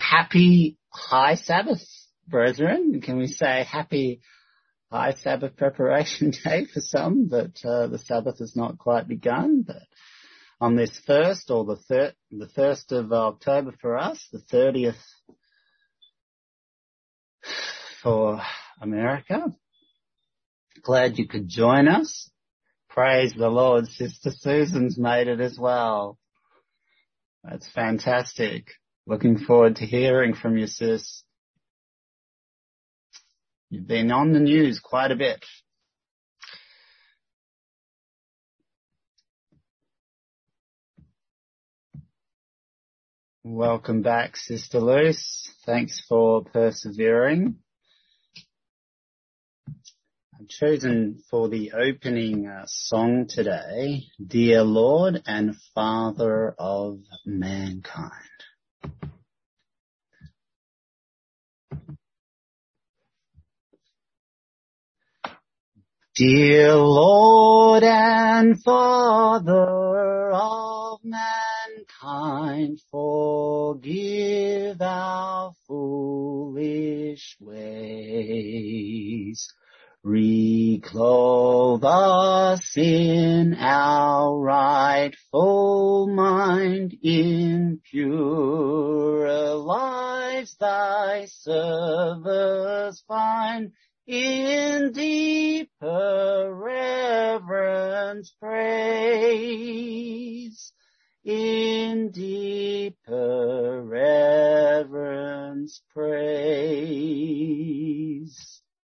Happy High Sabbath, brethren. Can we say happy High Sabbath preparation day for some, that the Sabbath has not quite begun, but on this first, or the 1st of October for us, the 30th for America. Glad you could join us. Praise the Lord. Sister Susan's made it as well. That's fantastic. Looking forward to hearing from you, sis. You've been on the news quite a bit. Welcome back, Sister Luce. Thanks for persevering. I've chosen for the opening song today, Dear Lord and Father of Mankind. Dear Lord and Father of mankind, forgive our foolish ways. Reclothe us in our rightful mind, in purer lives thy service find, in deeper reverence praise, in deeper reverence praise.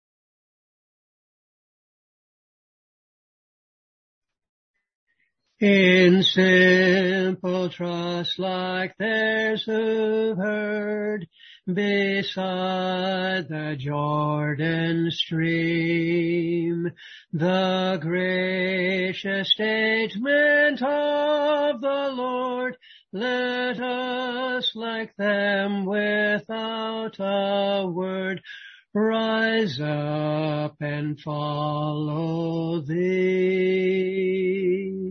In simple trust like theirs who've heard, beside the Jordan stream, the gracious statement of the Lord, let us like them without a word rise up and follow thee.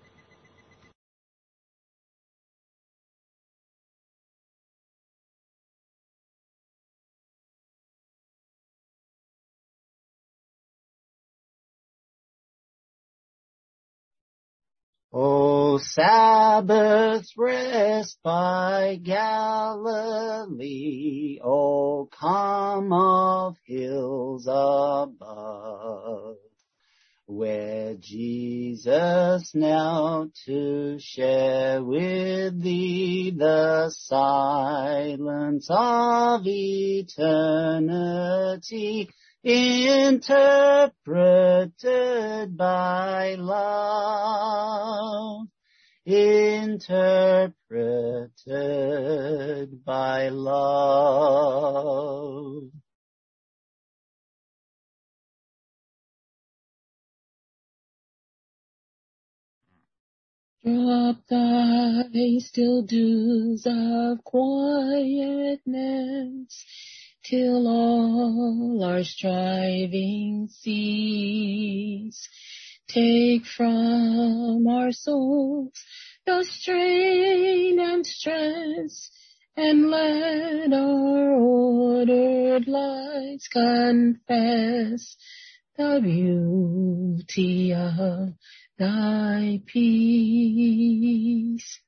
O Sabbath rest by Galilee, O calm of hills above, where Jesus knelt to share with thee the silence of eternity, interpreted by love, interpreted by love. Drop thy still dews of quietness, till all our striving cease. Take from our souls the strain and stress, and let our ordered lives confess the beauty of thy peace.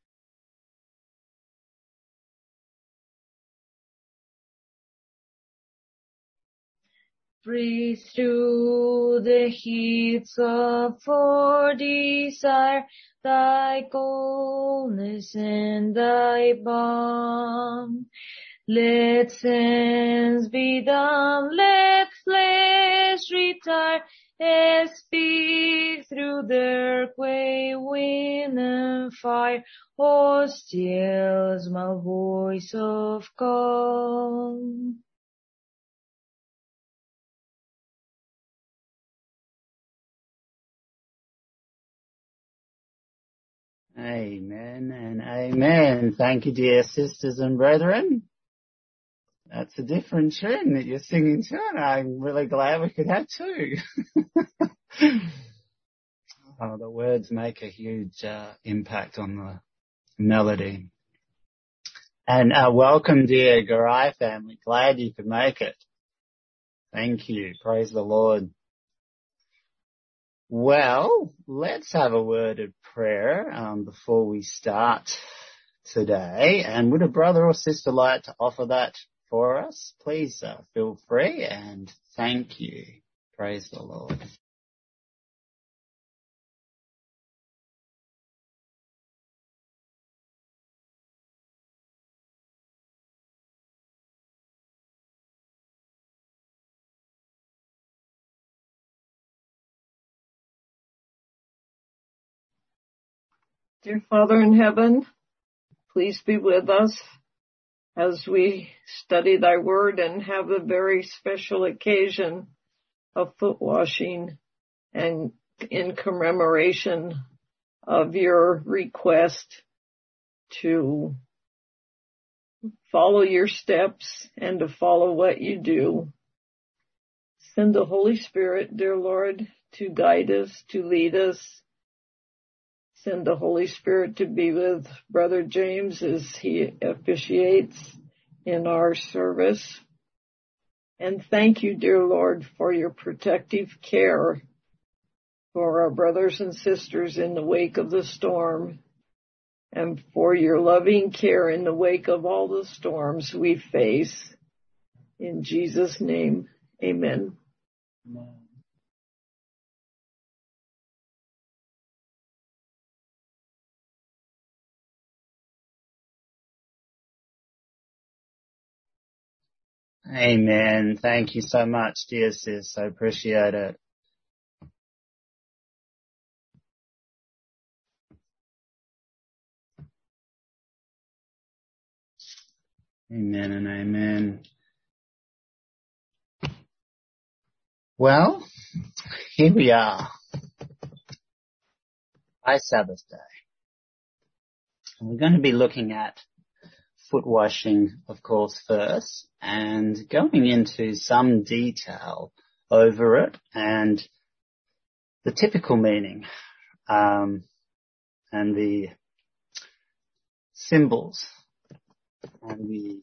Breathe through the heats of for desire thy coldness and thy balm. Let sense be dumb, let flesh retire, and speak through the earthquake, wind and fire, O still small voice of calm. Amen and amen. Thank you, dear sisters and brethren. That's a different tune that you're singing to, and I'm really glad we could have two. Oh, the words make a huge impact on the melody. And welcome, dear Garai family. Glad you could make it. Thank you. Praise the Lord. Well, let's have a word of prayer before we start today. And would a brother or sister like to offer that for us? Please feel free, and thank you. Praise the Lord. Dear Father in heaven, please be with us as we study thy word and have a very special occasion of foot washing and in commemoration of your request to follow your steps and to follow what you do. Send the Holy Spirit, dear Lord, to guide us, to lead us. Send the Holy Spirit to be with Brother James as he officiates in our service. And thank you, dear Lord, for your protective care for our brothers and sisters in the wake of the storm, and for your loving care in the wake of all the storms we face. In Jesus' name, amen. Amen. Amen. Thank you so much, dear sis. I appreciate it. Amen and amen. Well, here we are. High Sabbath Day. And we're going to be looking at foot washing, of course, first, and going into some detail over it and the typical meaning, and the symbols and the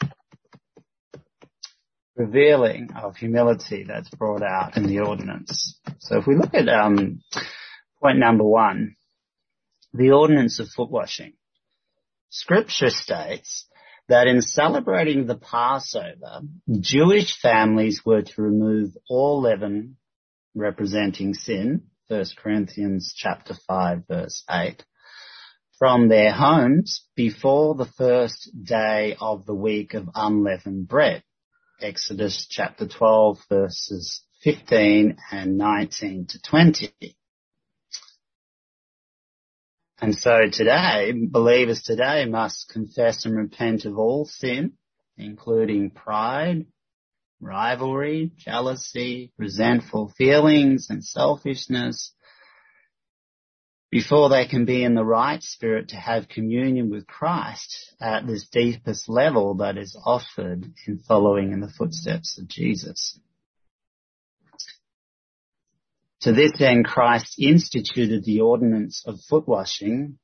revealing of humility that's brought out in the ordinance. So if we look at point number 1, the ordinance of foot washing. Scripture states that in celebrating the Passover, Jewish families were to remove all leaven representing sin, 1 Corinthians chapter 5, verse 8, from their homes before the first day of the week of unleavened bread, Exodus chapter 12, verses 15 and 19 to 20. And so today, believers today must confess and repent of all sin, including pride, rivalry, jealousy, resentful feelings, and selfishness, before they can be in the right spirit to have communion with Christ at this deepest level that is offered in following in the footsteps of Jesus. To this end, Christ instituted the ordinance of foot washing.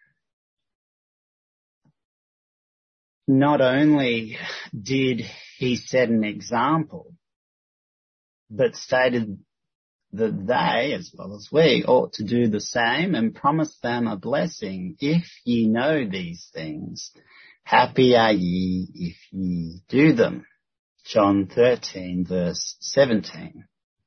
Not only did he set an example, but stated that they, as well as we, ought to do the same, and promised them a blessing. If ye know these things, happy are ye if ye do them. John 13, verse 17.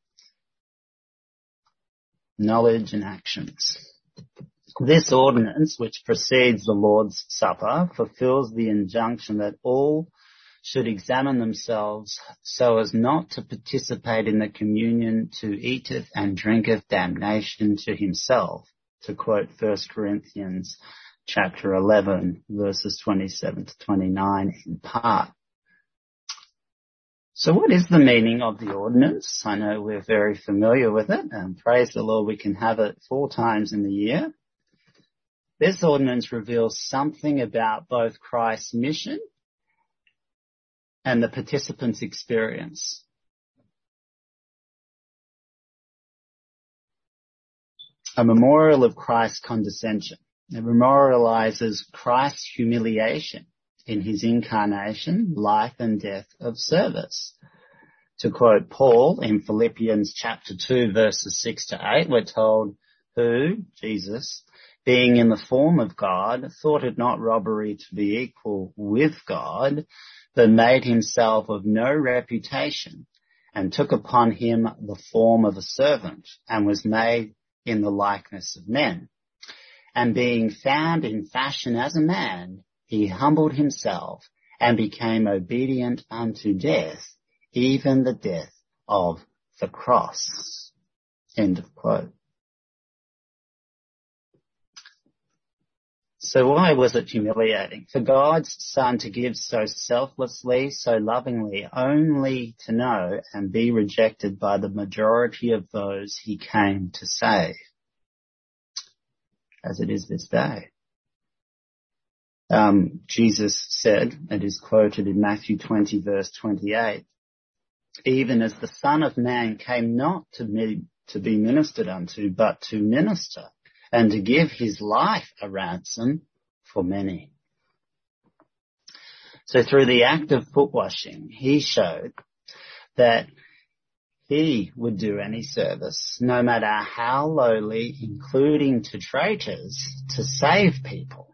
Knowledge and actions. This ordinance, which precedes the Lord's Supper, fulfills the injunction that all should examine themselves so as not to participate in the communion to eateth and drinketh damnation to himself, to quote 1 Corinthians chapter 11, verses 27 to 29 in part. So what is the meaning of the ordinance? I know we're very familiar with it, and praise the Lord we can have it 4 times in the year. This ordinance reveals something about both Christ's mission and the participants' experience. A memorial of Christ's condescension. It memorializes Christ's humiliation in his incarnation, life and death of service. To quote Paul in Philippians chapter 2 verses 6 to 8, we're told, who, Jesus, being in the form of God, thought it not robbery to be equal with God, but made himself of no reputation, and took upon him the form of a servant, and was made in the likeness of men. And being found in fashion as a man, he humbled himself, and became obedient unto death, even the death of the cross. End of quote. So why was it humiliating? For God's Son to give so selflessly, so lovingly, only to know and be rejected by the majority of those he came to save, as it is this day. Jesus said, it is quoted in Matthew 20 verse 28, even as the Son of Man came not to be ministered unto, but to minister, and to give his life a ransom for many. So through the act of foot washing, he showed that he would do any service, no matter how lowly, including to traitors, to save people.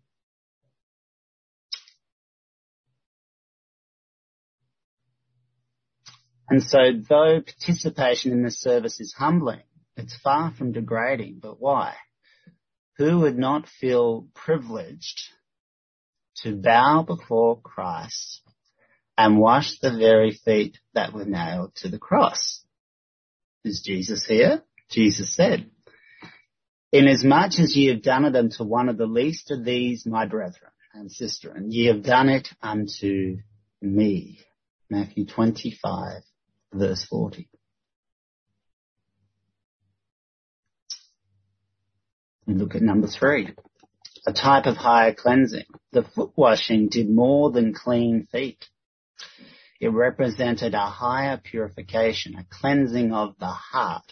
And so though participation in this service is humbling, it's far from degrading. But why? Who would not feel privileged to bow before Christ and wash the very feet that were nailed to the cross? Is Jesus here? Jesus said, inasmuch as ye have done it unto one of the least of these, my brethren and sisterin, ye have done it unto me. Matthew 25, verse 40. And look at number 3, a type of higher cleansing. The foot washing did more than clean feet. It represented a higher purification, a cleansing of the heart.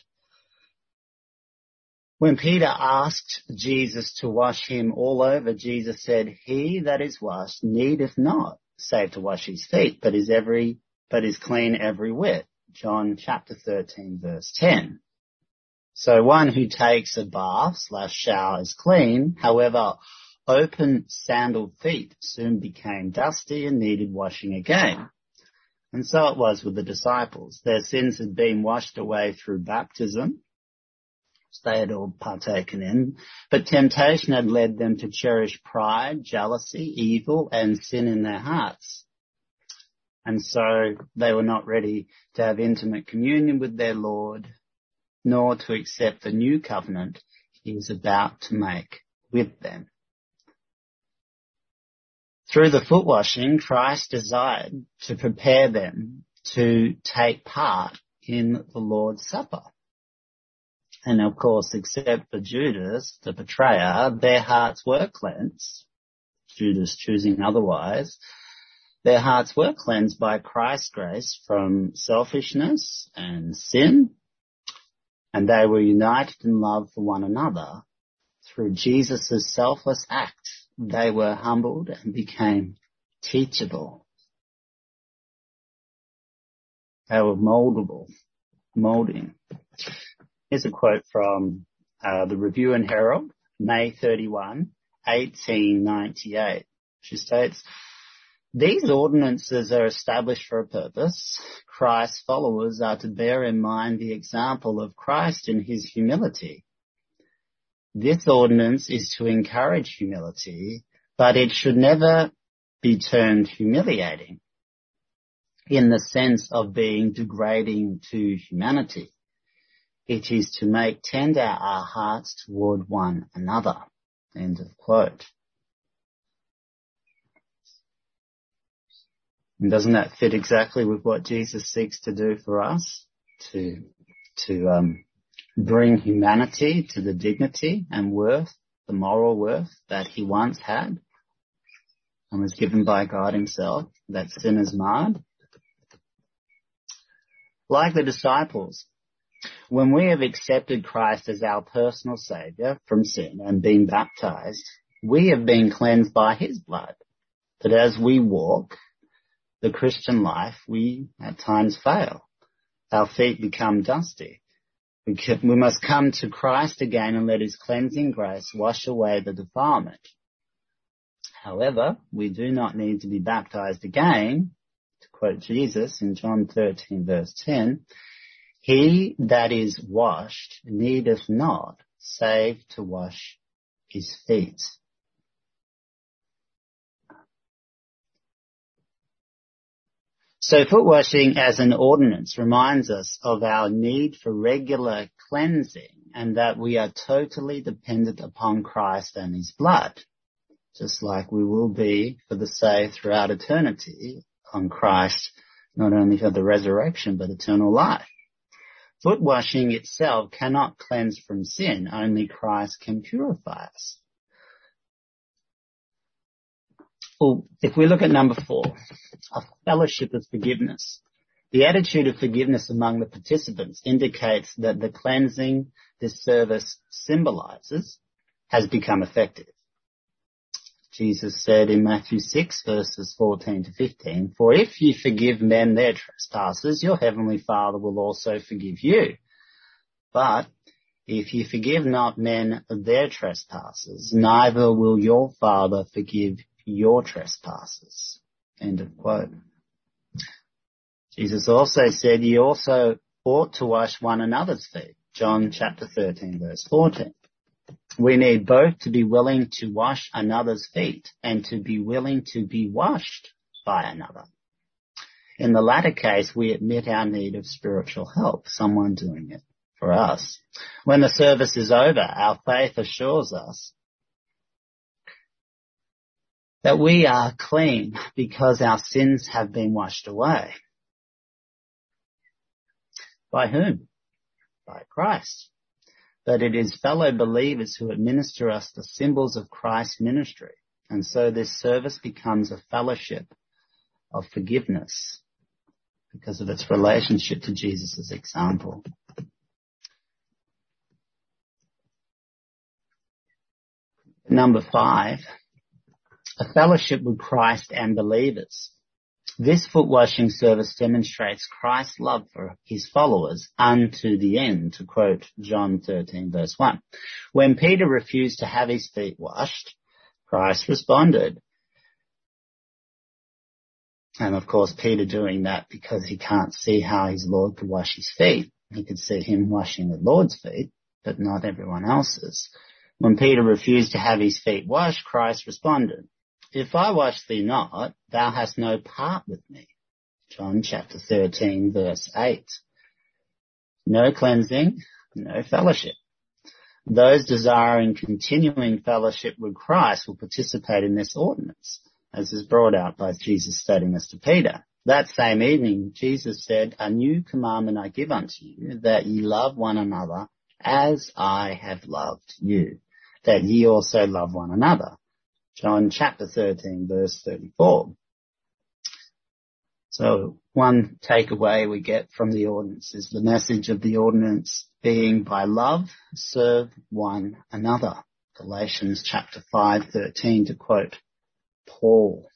When Peter asked Jesus to wash him all over, Jesus said, he that is washed needeth not save to wash his feet, but is clean every whit. John chapter 13 verse 10. So one who takes a bath / shower is clean. However, open sandaled feet soon became dusty and needed washing again. And so it was with the disciples. Their sins had been washed away through baptism, which they had all partaken in, but temptation had led them to cherish pride, jealousy, evil, and sin in their hearts. And so they were not ready to have intimate communion with their Lord, nor to accept the new covenant he was about to make with them. Through the foot washing, Christ desired to prepare them to take part in the Lord's Supper. And of course, except for Judas, the betrayer, their hearts were cleansed. Judas choosing otherwise. Their hearts were cleansed by Christ's grace from selfishness and sin, and they were united in love for one another. Through Jesus' selfless act, they were humbled and became teachable. They were molding. Here's a quote from the Review and Herald, May 31, 1898. She states, these ordinances are established for a purpose. Christ's followers are to bear in mind the example of Christ in his humility. This ordinance is to encourage humility, but it should never be termed humiliating in the sense of being degrading to humanity. It is to make tender our hearts toward one another. End of quote. And doesn't that fit exactly with what Jesus seeks to do for us? To bring humanity to the dignity and worth, the moral worth that he once had and was given by God himself, that sinners marred. Like the disciples, when we have accepted Christ as our personal Saviour from sin and been baptized, we have been cleansed by his blood. that as we walk the Christian life, we at times fail. Our feet become dusty. We must come to Christ again and let his cleansing grace wash away the defilement. However, we do not need to be baptized again. To quote Jesus in John 13 verse 10, he that is washed needeth not save to wash his feet. So foot washing as an ordinance reminds us of our need for regular cleansing and that we are totally dependent upon Christ and his blood, just like we will be for the saved throughout eternity on Christ, not only for the resurrection but eternal life. Foot washing itself cannot cleanse from sin, only Christ can purify us. Well, if we look at number 4, a fellowship of forgiveness. The attitude of forgiveness among the participants indicates that the cleansing this service symbolizes has become effective. Jesus said in Matthew 6 verses 14 to 15, for if ye forgive men their trespasses, your heavenly Father will also forgive you. But if ye forgive not men their trespasses, neither will your Father forgive your trespasses. End of quote. Jesus also said, ye also ought to wash one another's feet. John chapter 13 verse 14. We need both to be willing to wash another's feet and to be willing to be washed by another. In the latter case, we admit our need of spiritual help, someone doing it for us. When the service is over, our faith assures us that we are clean because our sins have been washed away. By whom? By Christ. But it is fellow believers who administer us the symbols of Christ's ministry. And so this service becomes a fellowship of forgiveness because of its relationship to Jesus' example. Number 5, a fellowship with Christ and believers. This foot washing service demonstrates Christ's love for his followers unto the end, to quote John 13 verse 1. When Peter refused to have his feet washed, Christ responded. And of course, Peter doing that because he can't see how his Lord could wash his feet. He could see him washing the Lord's feet, but not everyone else's. When Peter refused to have his feet washed, Christ responded, if I wash thee not, thou hast no part with me. John chapter 13 verse 8. No cleansing, no fellowship. Those desiring continuing fellowship with Christ will participate in this ordinance, as is brought out by Jesus stating this to Peter. That same evening, Jesus said, a new commandment I give unto you, that ye love one another as I have loved you, that ye also love one another. John chapter 13 verse 34. So one takeaway we get from the ordinance is the message of the ordinance being by love, serve one another. Galatians chapter 5:13 to quote Paul.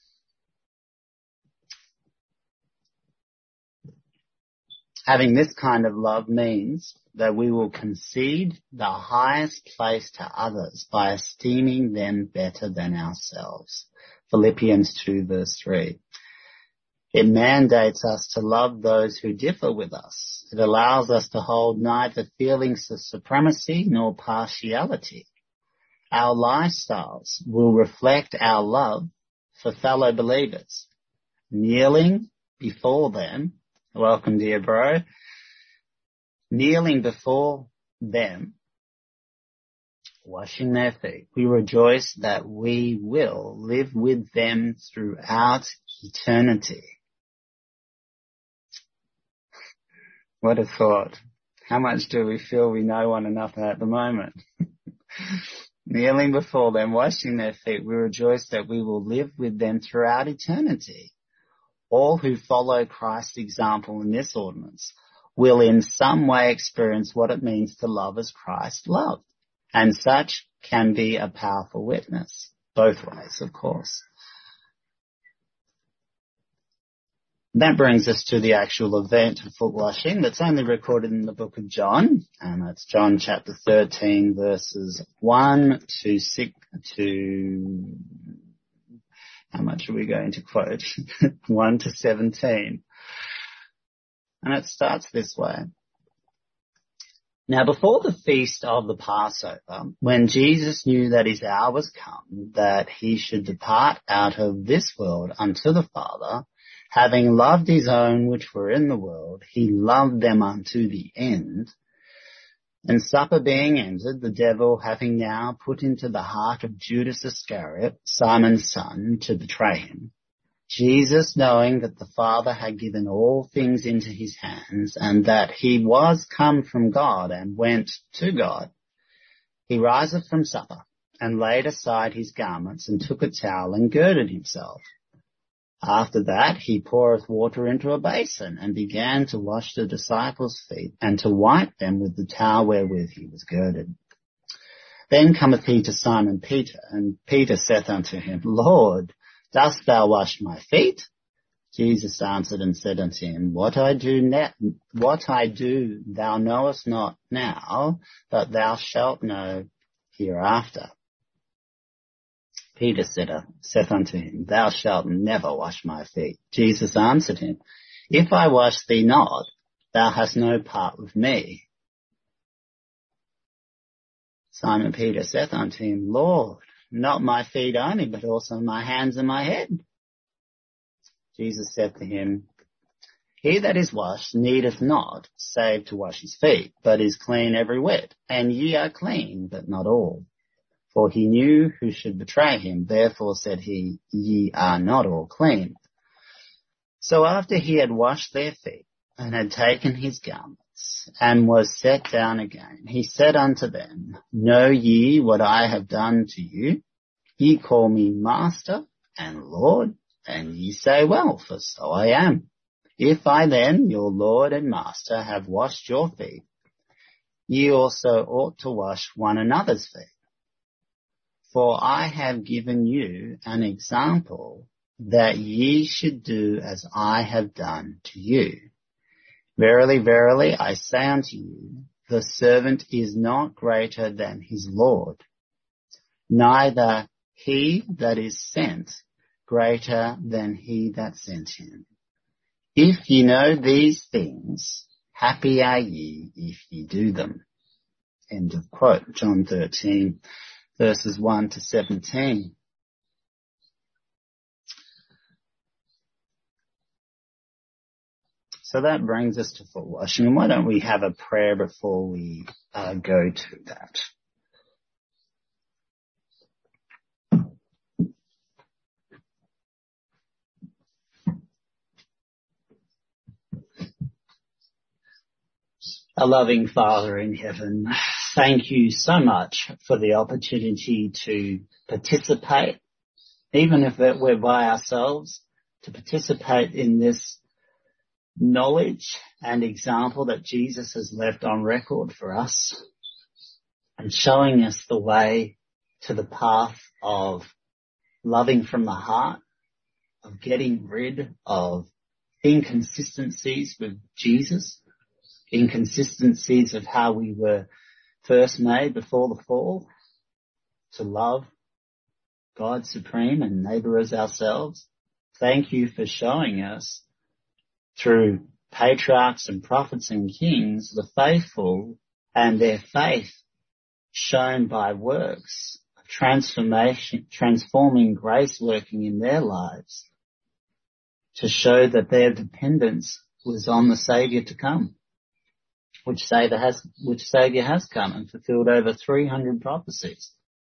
Having this kind of love means that we will concede the highest place to others by esteeming them better than ourselves. Philippians 2 verse 3. It mandates us to love those who differ with us. It allows us to hold neither feelings of supremacy nor partiality. Our lifestyles will reflect our love for fellow believers. Kneeling before them, welcome dear bro, kneeling before them, washing their feet, we rejoice that we will live with them throughout eternity. What a thought. How much do we feel we know one another at the moment? Kneeling before them, washing their feet, we rejoice that we will live with them throughout eternity. All who follow Christ's example in this ordinance will in some way experience what it means to love as Christ loved. And such can be a powerful witness, both ways, of course. That brings us to the actual event of foot washing that's only recorded in the book of John, and that's John chapter 13 verses 1 to 6 to, how much are we going to quote? 1 to 17. And it starts this way. Now before the feast of the Passover, when Jesus knew that his hour was come, that he should depart out of this world unto the Father, having loved his own which were in the world, he loved them unto the end. And supper being ended, the devil having now put into the heart of Judas Iscariot, Simon's son, to betray him, Jesus, knowing that the Father had given all things into his hands, and that he was come from God and went to God, he riseth from supper, and laid aside his garments, and took a towel, and girded himself. After that he poureth water into a basin, and began to wash the disciples' feet, and to wipe them with the towel wherewith he was girded. Then cometh he to Simon Peter, and Peter saith unto him, Lord, dost thou wash my feet? Jesus answered and said unto him, What I do thou knowest not now, but thou shalt know hereafter. Peter saith unto him, Thou shalt never wash my feet. Jesus answered him, If I wash thee not, thou hast no part with me. Simon Peter saith unto him, Lord, not my feet only, but also my hands and my head. Jesus said to him, He that is washed needeth not, save to wash his feet, but is clean every whit, and ye are clean, but not all. For he knew who should betray him, therefore said he, Ye are not all clean. So after he had washed their feet, and had taken his garments, and was set down again, he said unto them, Know ye what I have done to you? Ye call me Master and Lord, and ye say, Well, for so I am. If I then, your Lord and Master, have washed your feet, ye also ought to wash one another's feet. For I have given you an example that ye should do as I have done to you. Verily, verily, I say unto you, the servant is not greater than his Lord, neither he that is sent greater than he that sent him. If ye know these things, happy are ye if ye do them. End of quote. John 13, verses 1 to 17. So that brings us to foot washing. And why don't we have a prayer before we go to that? Our loving Father in heaven, thank you so much for the opportunity to participate, even if we're by ourselves, to participate in this knowledge and example that Jesus has left on record for us, and showing us the way to the path of loving from the heart, of getting rid of inconsistencies with Jesus, inconsistencies of how we were first made before the fall, to love God supreme and neighbor as ourselves. Thank you for showing us through patriarchs and prophets and kings, the faithful and their faith shown by works of transformation, transforming grace working in their lives to show that their dependence was on the Saviour to come, which Saviour has come and fulfilled over 300 prophecies.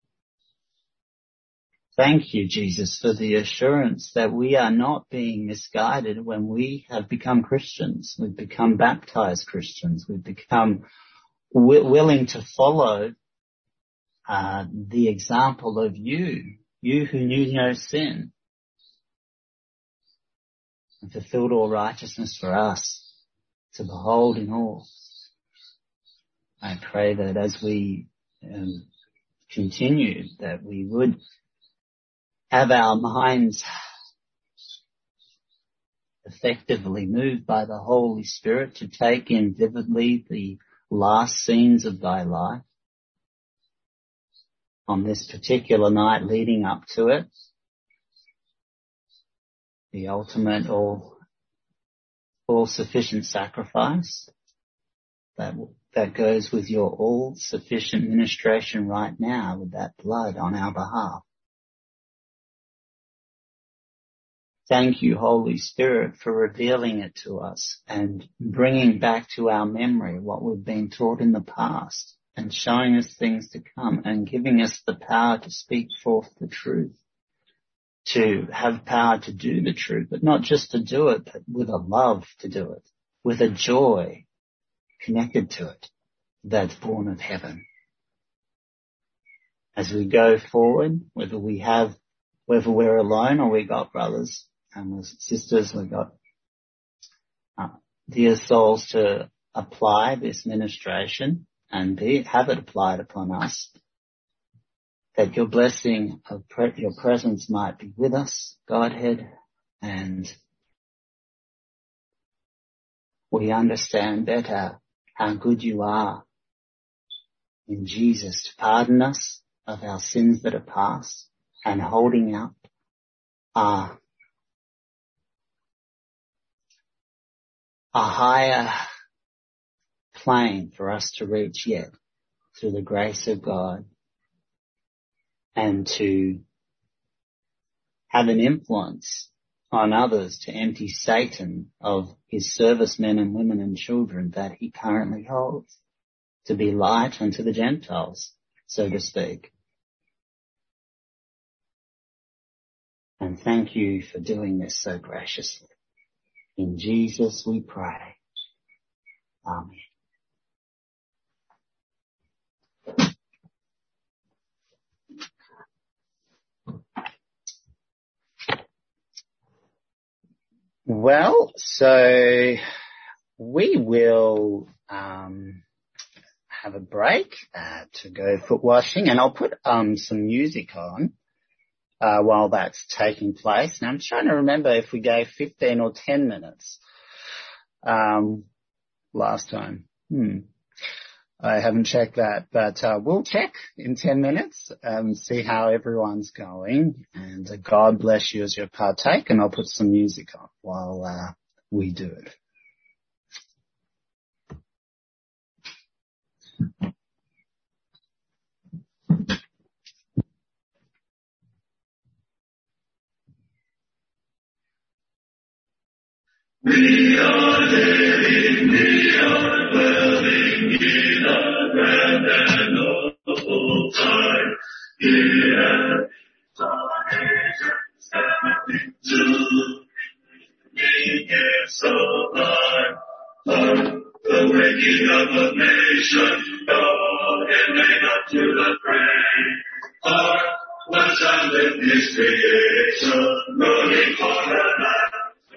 Thank you, Jesus, for the assurance that we are not being misguided when we have become Christians. We've become baptized Christians. We've become willing to follow the example of you who knew no sin and fulfilled all righteousness for us to behold in all. I pray that as we continue, that we would have our minds effectively moved by the Holy Spirit to take in vividly the last scenes of thy life on this particular night leading up to it, the ultimate all-sufficient sacrifice that goes with your all-sufficient ministration right now with that blood on our behalf. Thank you, Holy Spirit, for revealing it to us and bringing back to our memory what we've been taught in the past and showing us things to come and giving us the power to speak forth the truth, to have power to do the truth, but not just to do it, but with a love to do it, with a joy connected to it that's born of heaven. As we go forward, whether we're alone or we got brothers and sisters, we got dear souls to apply this ministration and have it applied upon us, that your blessing of your presence might be with us, Godhead, and we understand better how good you are in Jesus to pardon us of our sins that are past and holding out a higher plane for us to reach yet through the grace of God, and to have an influence on others to empty Satan of his servicemen and women and children that he currently holds, to be light unto the Gentiles, so to speak. And thank you for doing this so graciously. In Jesus we pray. Amen. Well, so we will have a break to go foot washing, and I'll put some music on while that's taking place. Now I'm trying to remember if we gave 15 or 10 minutes last time. I haven't checked that, but we'll check in 10 minutes and see how everyone's going. And God bless you as you partake, and I'll put some music on while we do it. We are living, we are dwelling in a grand and awful time. Here, our nations standing to the gifts of life. Hark, the waking up of nations, God and made up to the fray. Hark, what soundeth His creation, running for the night.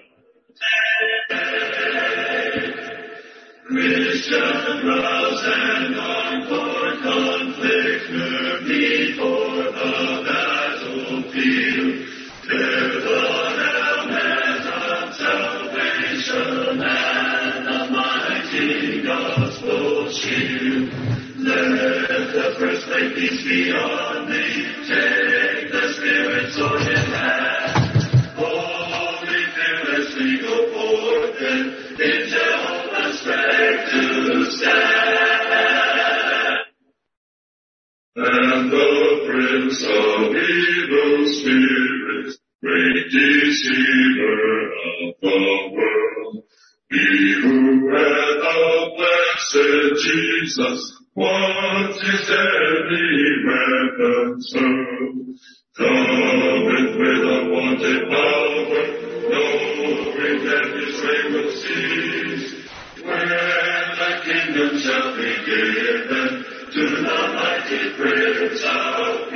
Christian, rouse and on for conflict, move before the battlefield. Bear the helmet of salvation and the mighty gospel shield. Let the breastplate peace be on thee. Take the Spirit sword in hand. Holy, fearlessly go forth and in Jehovah's strength to stand. And the prince of evil spirits, great deceiver of the world, he who hath the blessed Jesus, once his deadly weapons hurled, cometh with unwonted power, knowing that his reign will cease, when the kingdom shall be given to the mighty Prince of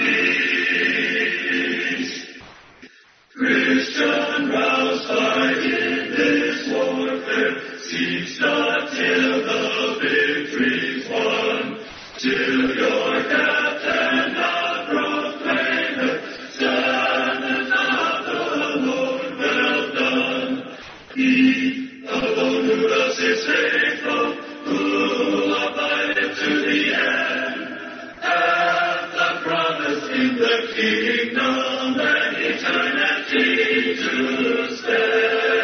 Peace. Christian, roused by in this warfare, cease not till the victory's won, till your captain not proclaimeth, servant of the Lord, well done. He alone who loves is faithful, who abideth to the end, hath the promise in the kingdom and eternity to stand.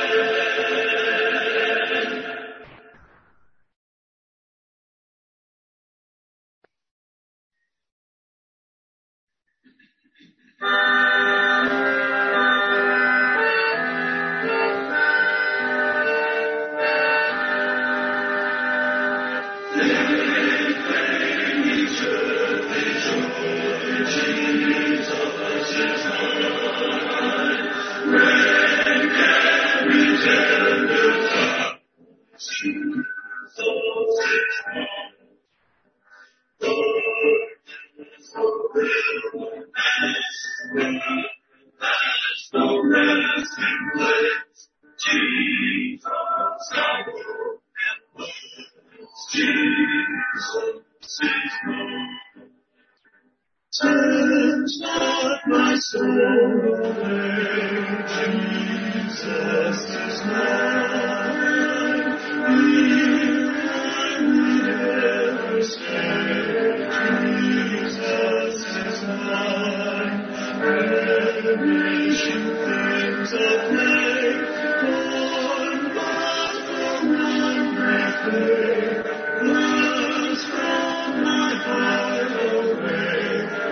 Turn not my soul away, Jesus is mine. Here I would ever stay, Jesus is mine. Perishing things of clay, born but for one brief day, glass from my heart away.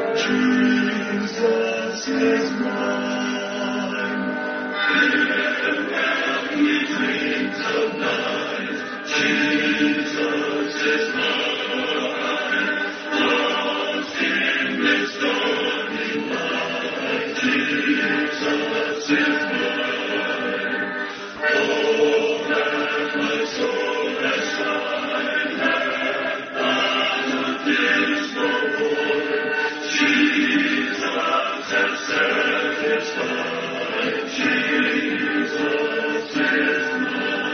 Jesus is mine. Farewell, ye dreams of night. Jesus is mine. Lost in this stormy light. Jesus is mine. Oh, that my soul has tried, out of this no void. Jesus has satisfied. Jesus is mine.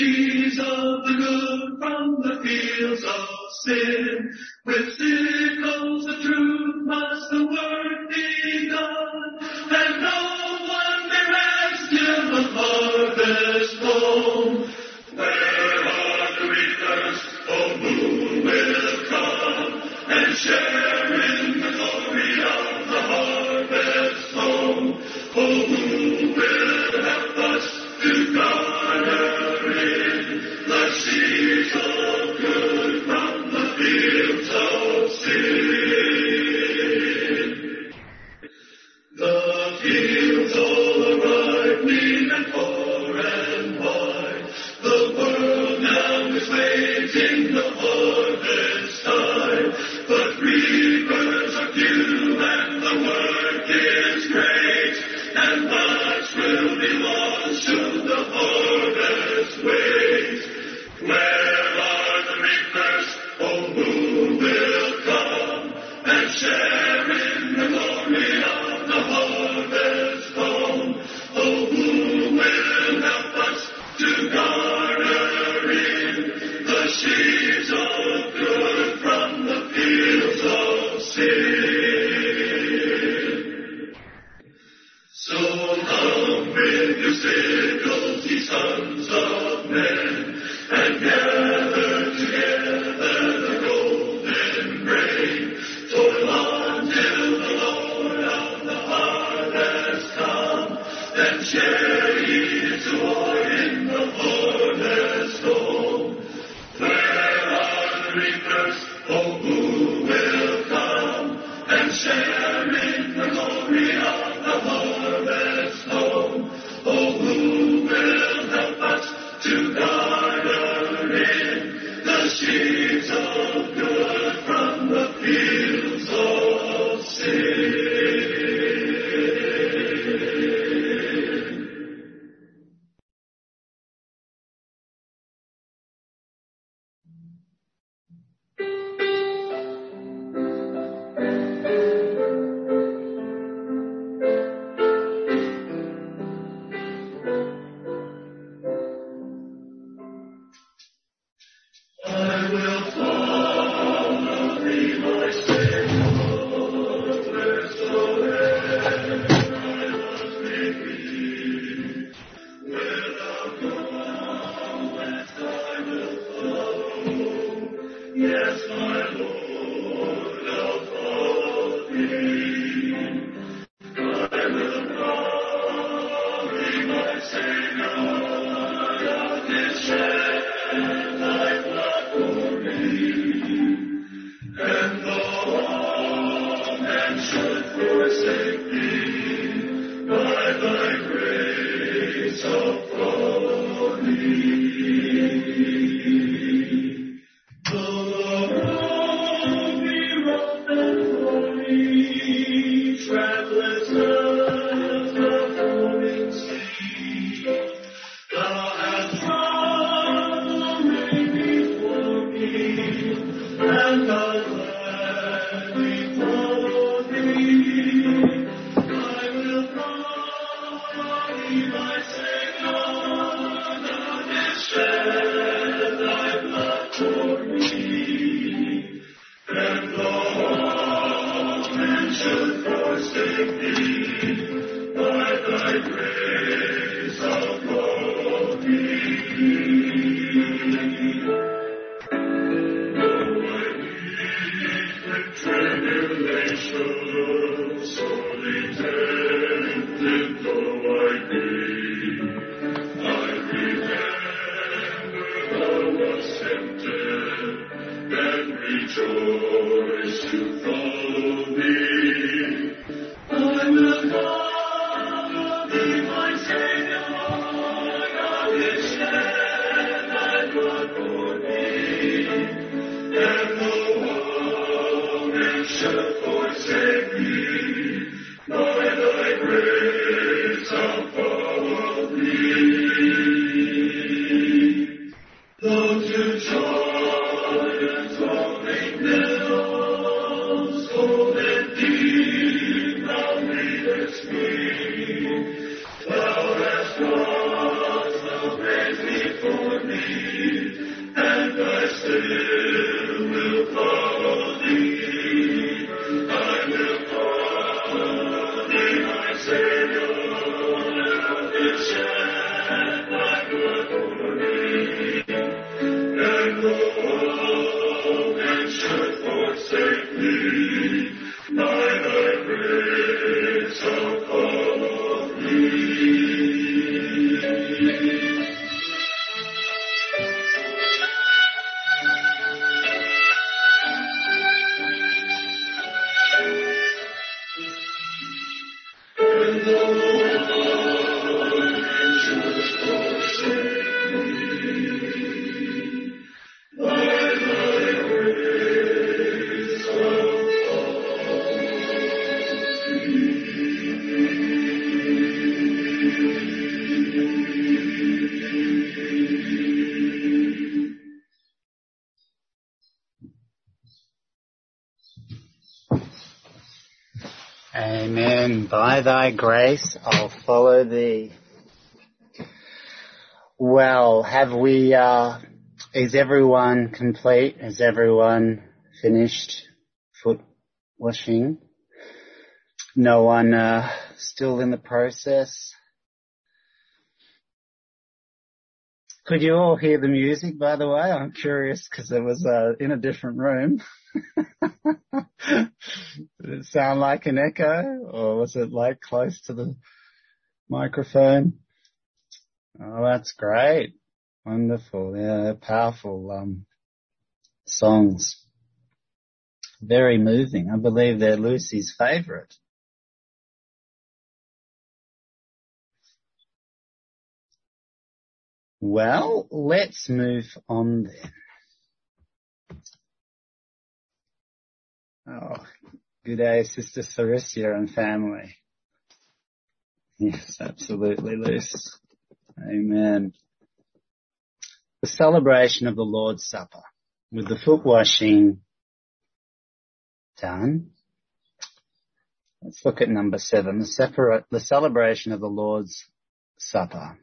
sheaves of the good from the fields of sin. With sickles of truth must the work be done, and no one may rest till the harvest home. Where are the reapers? Oh, who will come and share in the glory of the harvest home? Oh, who will help us to garner in the sheaves of good from the fields of sin? The fields all are ripening and poor and wide. The world now is waiting the harvest time, but reapers are few and the work is great, and much will be lost should the harvest wait. Where are the reapers? Oh, who will come and share in the glory of the harvest home? Oh, who will help us to garner in the sheaves of good from the fields of sin? So come with your sickles, ye sons of men, and gather together the golden grain. Toil on till the Lord of the harvest come, then share ye joy in the harvest home. Where are the reapers? Oh, who will come and share in the glory of the harvest home? Oh, who will help us to garner in the sheaves of good from the fields of sin? I will follow thee, my Savior, wheresoever I must be. Where thou goest, I will follow. Yes, my Lord, I'll follow thee. I will follow thee, my Savior, God did shed thy blood for me. And though all men should forsake thee, by thy grace I'll follow thee. Though the road be rough and thorny, travelers of the foaming sea, thou hast drawn the rain before me, and I'll gladly follow thee. I will follow thee, my Savior, thou didst shed thy blood for me. And though all men should forsake thee, by thy grace I'll follow thee. Though I meet with tribulation, sorely tempted though I be, I remember thou wast tempted, and rejoice to follow thee. I will follow thee, my Savior, God did shed thy blood for me. And though all men should forsake me, by thy grace I'll follow thee. Though to Jordan's rolling billows, cold and deep, thou leadest me. Thou hast crossed the waves before me. and I still will follow thee. I will follow thee, my Savior, and shed thy blood for me. And though men should forsake me, by thy grace I'll follow thee. Amen. By thy grace, I'll follow thee. Well, is everyone complete? Has everyone finished foot washing? No one, still in the process? Could you all hear the music, by the way? I'm curious because it was, in a different room. Did it sound like an echo, or was it like close to the microphone? Oh, that's great. Wonderful. Yeah, powerful, songs. Very moving. I believe they're Lucy's favourite. Well, let's move on then. Oh, good day, Sister Sarisia and family. Yes, absolutely, Luce. Amen. The celebration of the Lord's Supper, with the foot washing done. Let's look at number 7, the celebration of the Lord's Supper.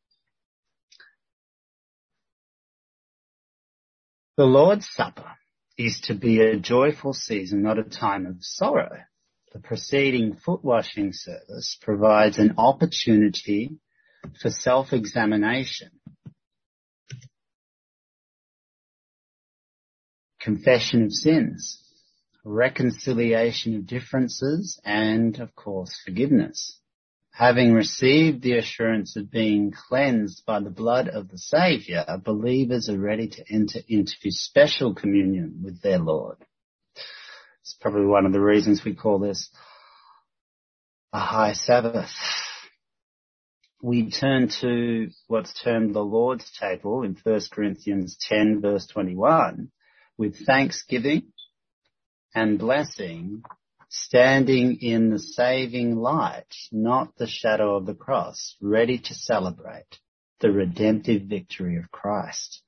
The Lord's Supper is to be a joyful season, not a time of sorrow. The preceding foot washing service provides an opportunity for self-examination, confession of sins, reconciliation of differences, and, of course, forgiveness. Having received the assurance of being cleansed by the blood of the Saviour, believers are ready to enter into special communion with their Lord. It's probably one of the reasons we call this a high Sabbath. We turn to what's termed the Lord's table in 1 Corinthians 10 verse 21 with thanksgiving and blessing, standing in the saving light, not the shadow of the cross, ready to celebrate the redemptive victory of Christ.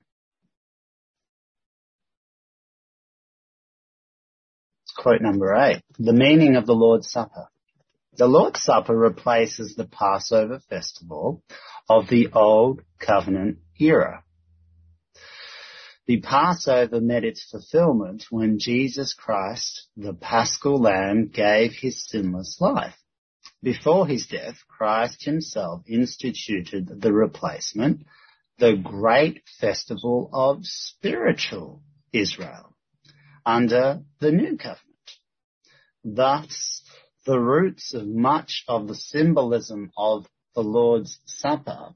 Quote number 8, the meaning of the Lord's Supper. The Lord's Supper replaces the Passover festival of the Old Covenant era. The Passover met its fulfillment when Jesus Christ, the Paschal Lamb, gave his sinless life. Before his death, Christ himself instituted the replacement, the great festival of spiritual Israel, under the New Covenant. Thus, the roots of much of the symbolism of the Lord's Supper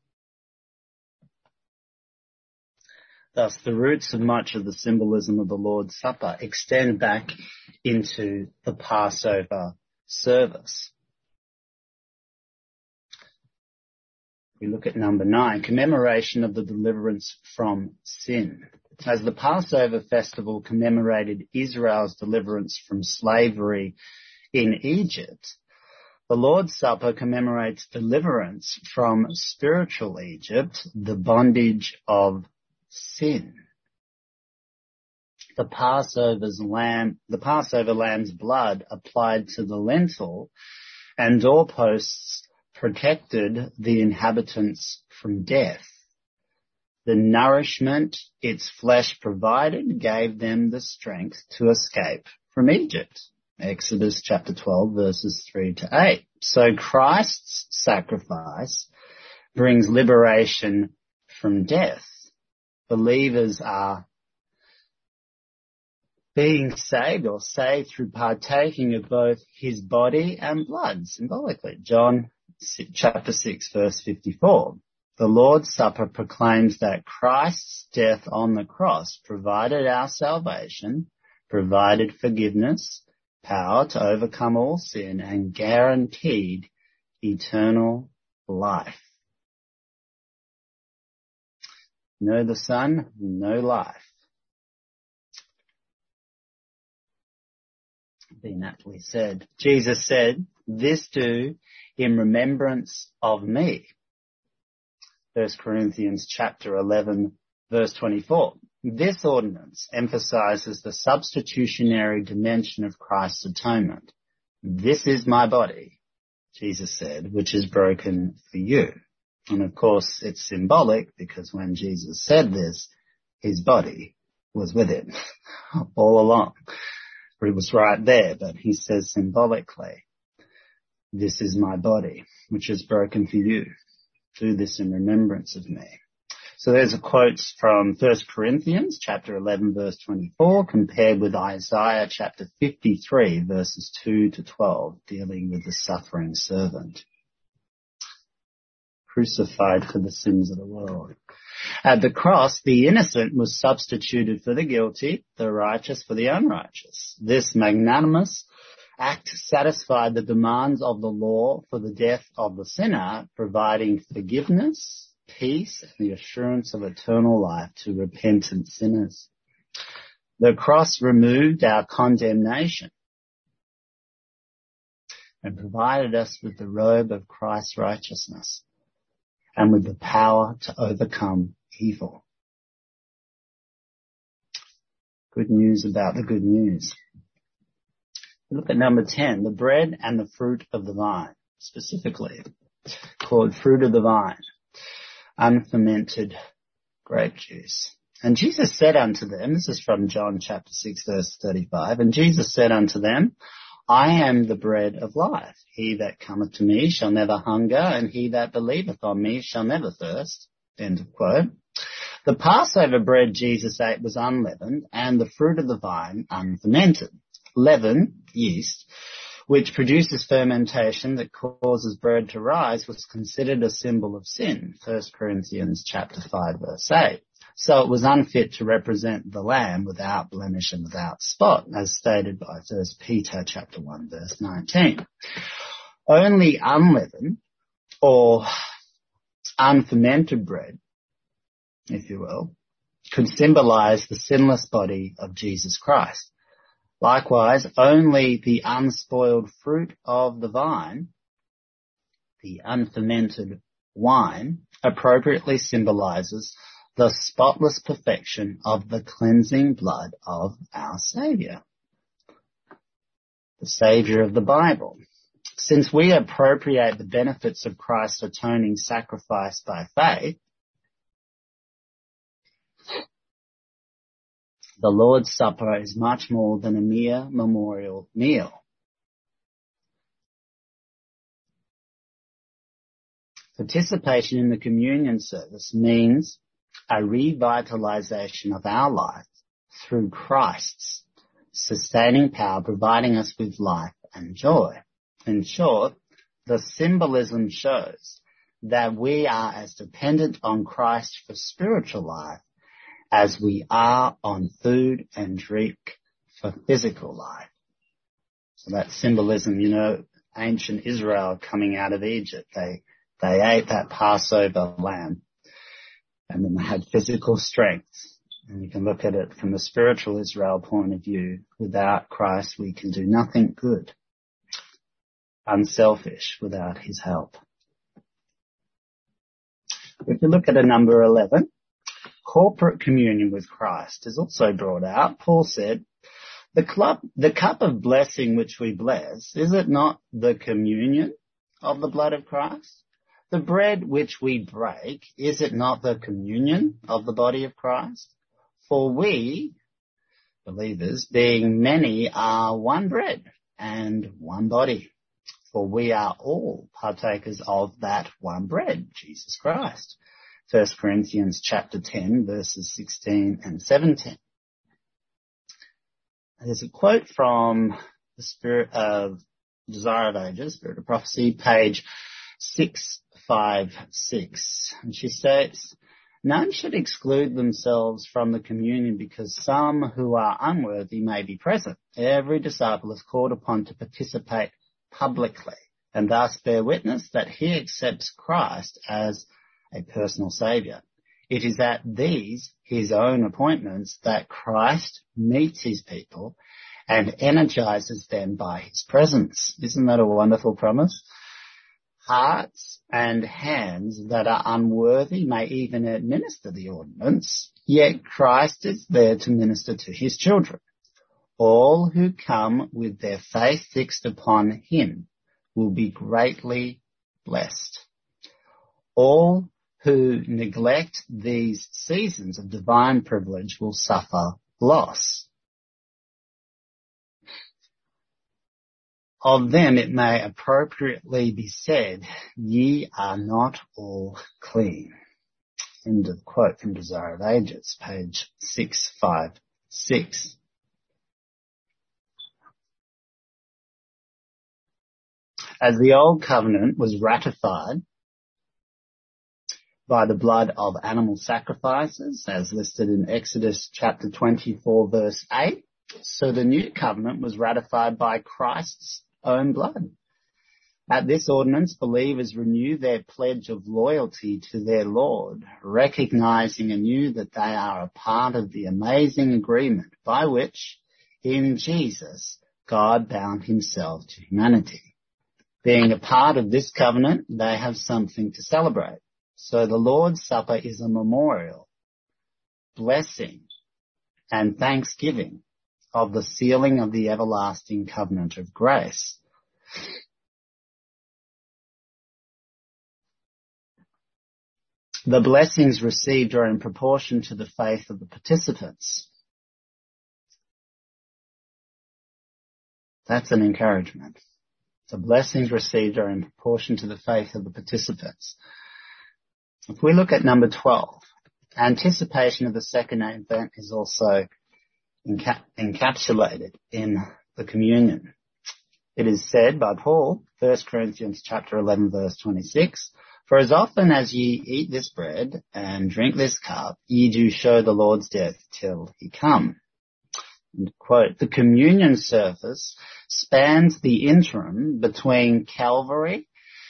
extend back into the Passover service. We look at number 9, commemoration of the deliverance from sin. As the Passover festival commemorated Israel's deliverance from slavery in Egypt, the Lord's Supper commemorates deliverance from spiritual Egypt, the bondage of sin. The Passover lamb's blood applied to the lintel and doorposts protected the inhabitants from death. The nourishment its flesh provided gave them the strength to escape from Egypt. Exodus chapter 12 verses 3 to 8. So Christ's sacrifice brings liberation from death. Believers are being saved or saved through partaking of both his body and blood, symbolically. John chapter 6 verse 54. The Lord's Supper proclaims that Christ's death on the cross provided our salvation, provided forgiveness, power to overcome all sin, and guaranteed eternal life. Know the Son, know life. Been aptly said. Jesus said, "This do in remembrance of me." 1 Corinthians chapter 11 verse 24. This ordinance emphasizes the substitutionary dimension of Christ's atonement. This is my body, Jesus said, which is broken for you. And of course it's symbolic because when Jesus said this, his body was with him all along. It was right there, but he says symbolically, this is my body, which is broken for you. Do this in remembrance of me. So there's a quote from 1 Corinthians chapter 11 verse 24 compared with Isaiah chapter 53 verses 2 to 12 dealing with the suffering servant. Crucified for the sins of the world. At the cross, the innocent was substituted for the guilty, the righteous for the unrighteous. This magnanimous act satisfied the demands of the law for the death of the sinner, providing forgiveness, peace, and the assurance of eternal life to repentant sinners. The cross removed our condemnation and provided us with the robe of Christ's righteousness and with the power to overcome evil. Good news about the good news. Look at number 10, the bread and the fruit of the vine, specifically called fruit of the vine, unfermented grape juice. And Jesus said unto them, this is from John chapter 6 verse 35, and Jesus said unto them, I am the bread of life. He that cometh to me shall never hunger, and he that believeth on me shall never thirst. End of quote. The Passover bread Jesus ate was unleavened, and the fruit of the vine unfermented. Leaven, yeast, which produces fermentation that causes bread to rise, was considered a symbol of sin. 1 Corinthians chapter 5 verse 8. So it was unfit to represent the Lamb without blemish and without spot, as stated by 1 Peter chapter 1 verse 19. Only unleavened or unfermented bread, if you will, could symbolize the sinless body of Jesus Christ. Likewise, only the unspoiled fruit of the vine, the unfermented wine, appropriately symbolizes the spotless perfection of the cleansing blood of our Savior, the Savior of the Bible. Since we appropriate the benefits of Christ's atoning sacrifice by faith, the Lord's Supper is much more than a mere memorial meal. Participation in the communion service means a revitalization of our life through Christ's sustaining power, providing us with life and joy. In short, the symbolism shows that we are as dependent on Christ for spiritual life as we are on food and drink for physical life. So that symbolism, ancient Israel coming out of Egypt, they ate that Passover lamb and then they had physical strength. And you can look at it from the spiritual Israel point of view. Without Christ, we can do nothing good. Unselfish without his help. If you look at a number 11, corporate communion with Christ is also brought out. Paul said, the cup of blessing which we bless, is it not the communion of the blood of Christ? The bread which we break, is it not the communion of the body of Christ? For we, believers, being many, are one bread and one body. For we are all partakers of that one bread, Jesus Christ. 1 Corinthians chapter 10, verses 16 and 17. There's a quote from the Spirit of Desire of Ages, Spirit of Prophecy, page 656. And she states, none should exclude themselves from the communion because some who are unworthy may be present. Every disciple is called upon to participate publicly and thus bear witness that he accepts Christ as a personal saviour. It is at these, his own appointments, that Christ meets his people and energizes them by his presence. Isn't that a wonderful promise? Hearts and hands that are unworthy may even administer the ordinance, yet Christ is there to minister to his children. All who come with their faith fixed upon him will be greatly blessed. All who neglect these seasons of divine privilege will suffer loss. Of them it may appropriately be said, ye are not all clean. End of quote from Desire of Ages, page 656. As the old covenant was ratified by the blood of animal sacrifices, as listed in Exodus chapter 24, verse 8, so the new covenant was ratified by Christ's own blood. At this ordinance, believers renew their pledge of loyalty to their Lord, recognizing anew that they are a part of the amazing agreement by which, in Jesus, God bound himself to humanity. Being a part of this covenant, they have something to celebrate. So the Lord's Supper is a memorial, blessing, and thanksgiving of the sealing of the everlasting covenant of grace. The blessings received are in proportion to the faith of the participants. That's an encouragement. The blessings received are in proportion to the faith of the participants. If we look at number 12, anticipation of the second advent is also encapsulated in the communion. It is said by Paul, 1 Corinthians chapter 11, verse 26, for as often as ye eat this bread and drink this cup, ye do show the Lord's death till he come. And quote, the communion service spans the interim between Calvary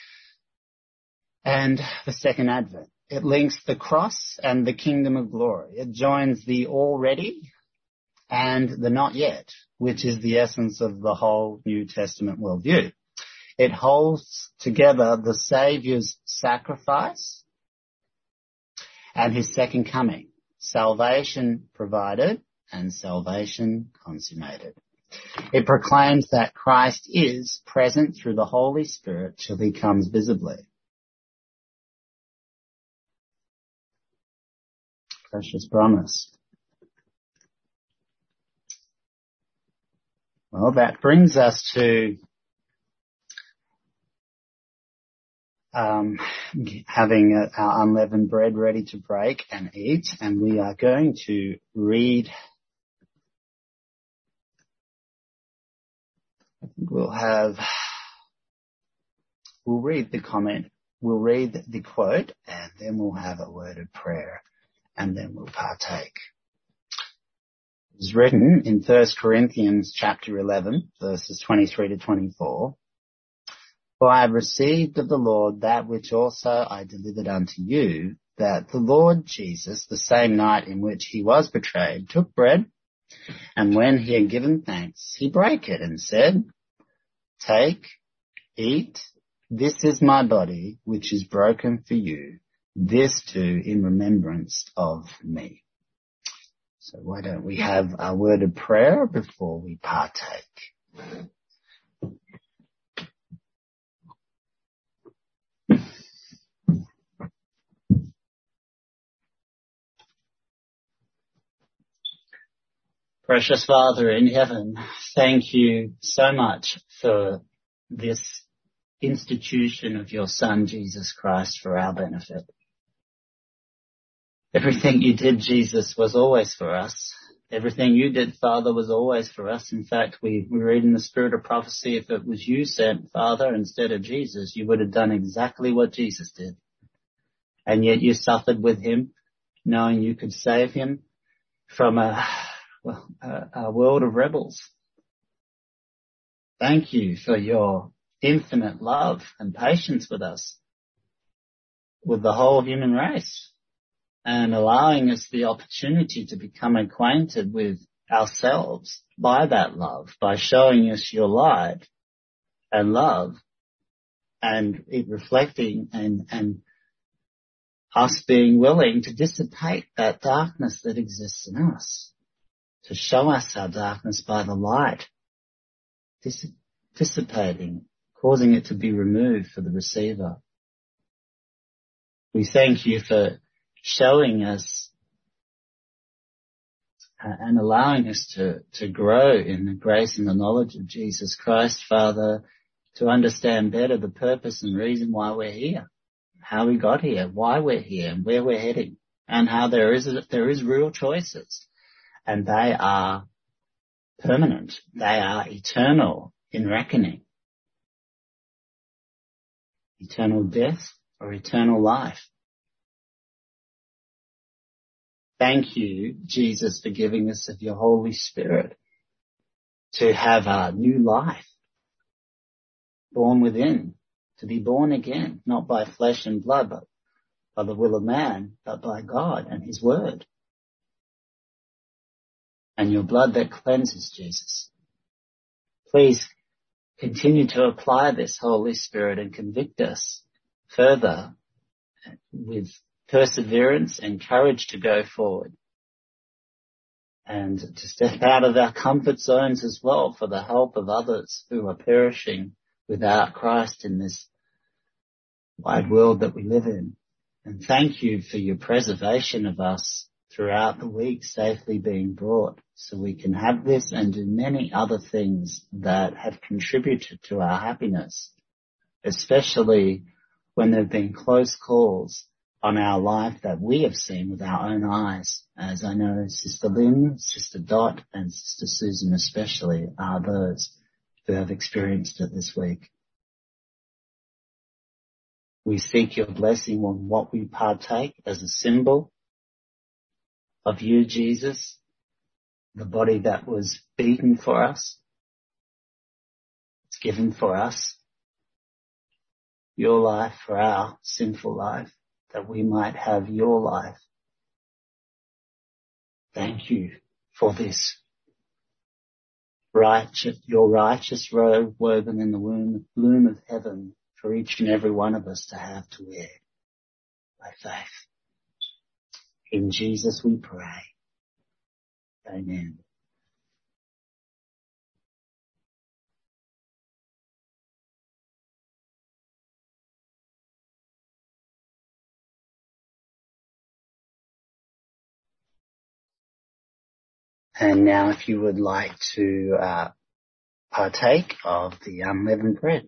and the second advent. It links the cross and the kingdom of glory. It joins the already and the not yet, which is the essence of the whole New Testament worldview. It holds together the Saviour's sacrifice and his second coming, salvation provided and salvation consummated. It proclaims that Christ is present through the Holy Spirit till he comes visibly. Precious promise. Well, that brings us to having our unleavened bread ready to break and eat, and we are going to read. I think we'll read the comment, we'll read the quote, and then we'll have a word of prayer, and then we'll partake. It's written in 1 Corinthians chapter 11, verses 23 to 24. For I have received of the Lord that which also I delivered unto you, that the Lord Jesus, the same night in which he was betrayed, took bread, and when he had given thanks, he brake it and said, take, eat, this is my body, which is broken for you. This do in remembrance of me. So why don't we have a word of prayer before we partake? Precious Father in heaven, thank you so much for this institution of your Son, Jesus Christ, for our benefit. Everything you did, Jesus, was always for us. Everything you did, Father, was always for us. In fact, we read in the spirit of prophecy, if it was you sent, Father, instead of Jesus, you would have done exactly what Jesus did. And yet you suffered with him, knowing you could save him from a world of rebels. Thank you for your infinite love and patience with us, with the whole human race, and allowing us the opportunity to become acquainted with ourselves by that love, by showing us your light and love, and it reflecting and us being willing to dissipate that darkness that exists in us, to show us our darkness by the light, dissipating, causing it to be removed for the receiver. We thank you for showing us and allowing us to grow in the grace and the knowledge of Jesus Christ, Father, to understand better the purpose and reason why we're here, how we got here, why we're here, and where we're heading, and how there is real choices, and they are permanent, they are eternal in reckoning, eternal death or eternal life. Thank you, Jesus, for giving us of your Holy Spirit to have a new life born within, to be born again, not by flesh and blood, but by the will of man, but by God and his word. And your blood that cleanses, Jesus. Please continue to apply this Holy Spirit and convict us further with perseverance and courage to go forward, and to step out of our comfort zones as well for the help of others who are perishing without Christ in this wide world that we live in. And thank you for your preservation of us throughout the week, safely being brought, so we can have this and do many other things that have contributed to our happiness, especially when there have been close calls on our life that we have seen with our own eyes, as I know Sister Lynn, Sister Dot, and Sister Susan especially are those who have experienced it this week. We seek your blessing on what we partake as a symbol of you, Jesus, the body that was beaten for us, it's given for us, your life for our sinful life, that we might have your life. Thank you for this your righteous robe woven in the loom of heaven for each and every one of us to have to wear by faith. In Jesus we pray. Amen. And now if you would like to partake of the unleavened bread.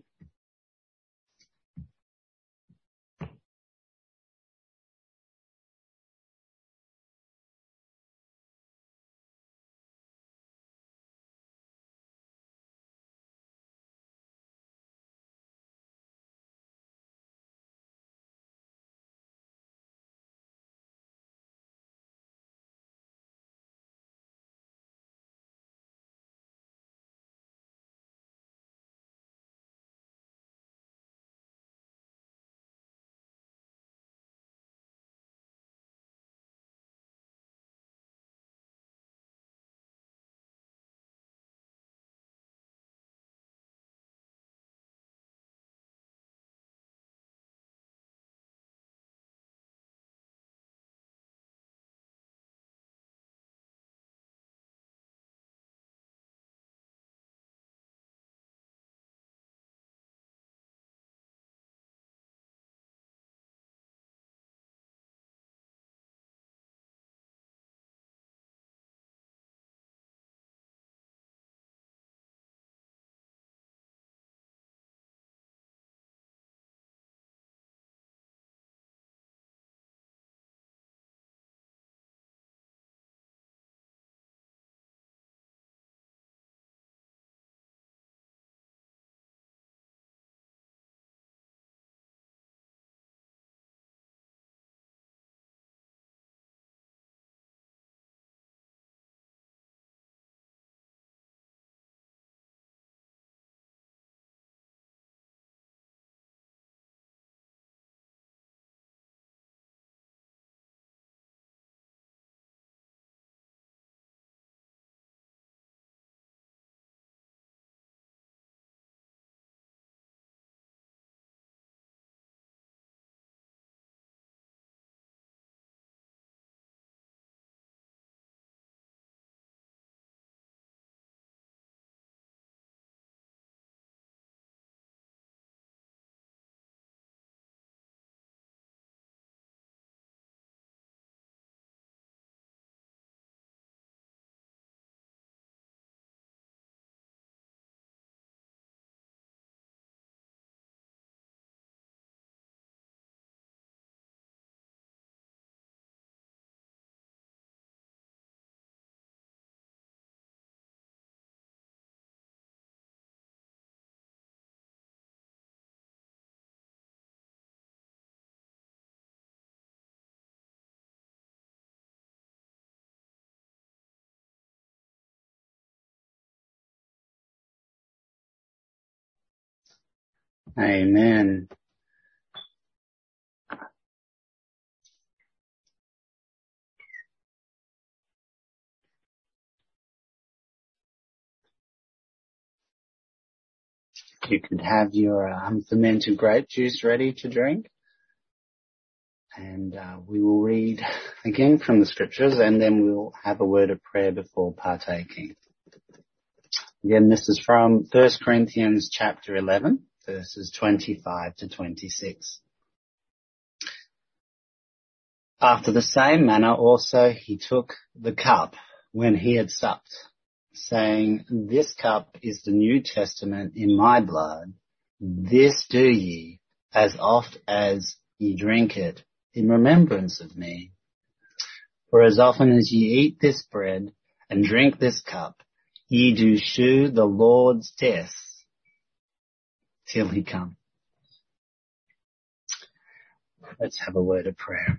Amen. You could have your fermented grape juice ready to drink. And we will read again from the scriptures, and then we'll have a word of prayer before partaking. Again, this is from 1 Corinthians chapter 11, verses 25 to 26. After the same manner also he took the cup when he had supped, saying, "This cup is the New Testament in my blood. This do ye as oft as ye drink it in remembrance of me. For as often as ye eat this bread and drink this cup, ye do shew the Lord's death till he come." Let's have a word of prayer.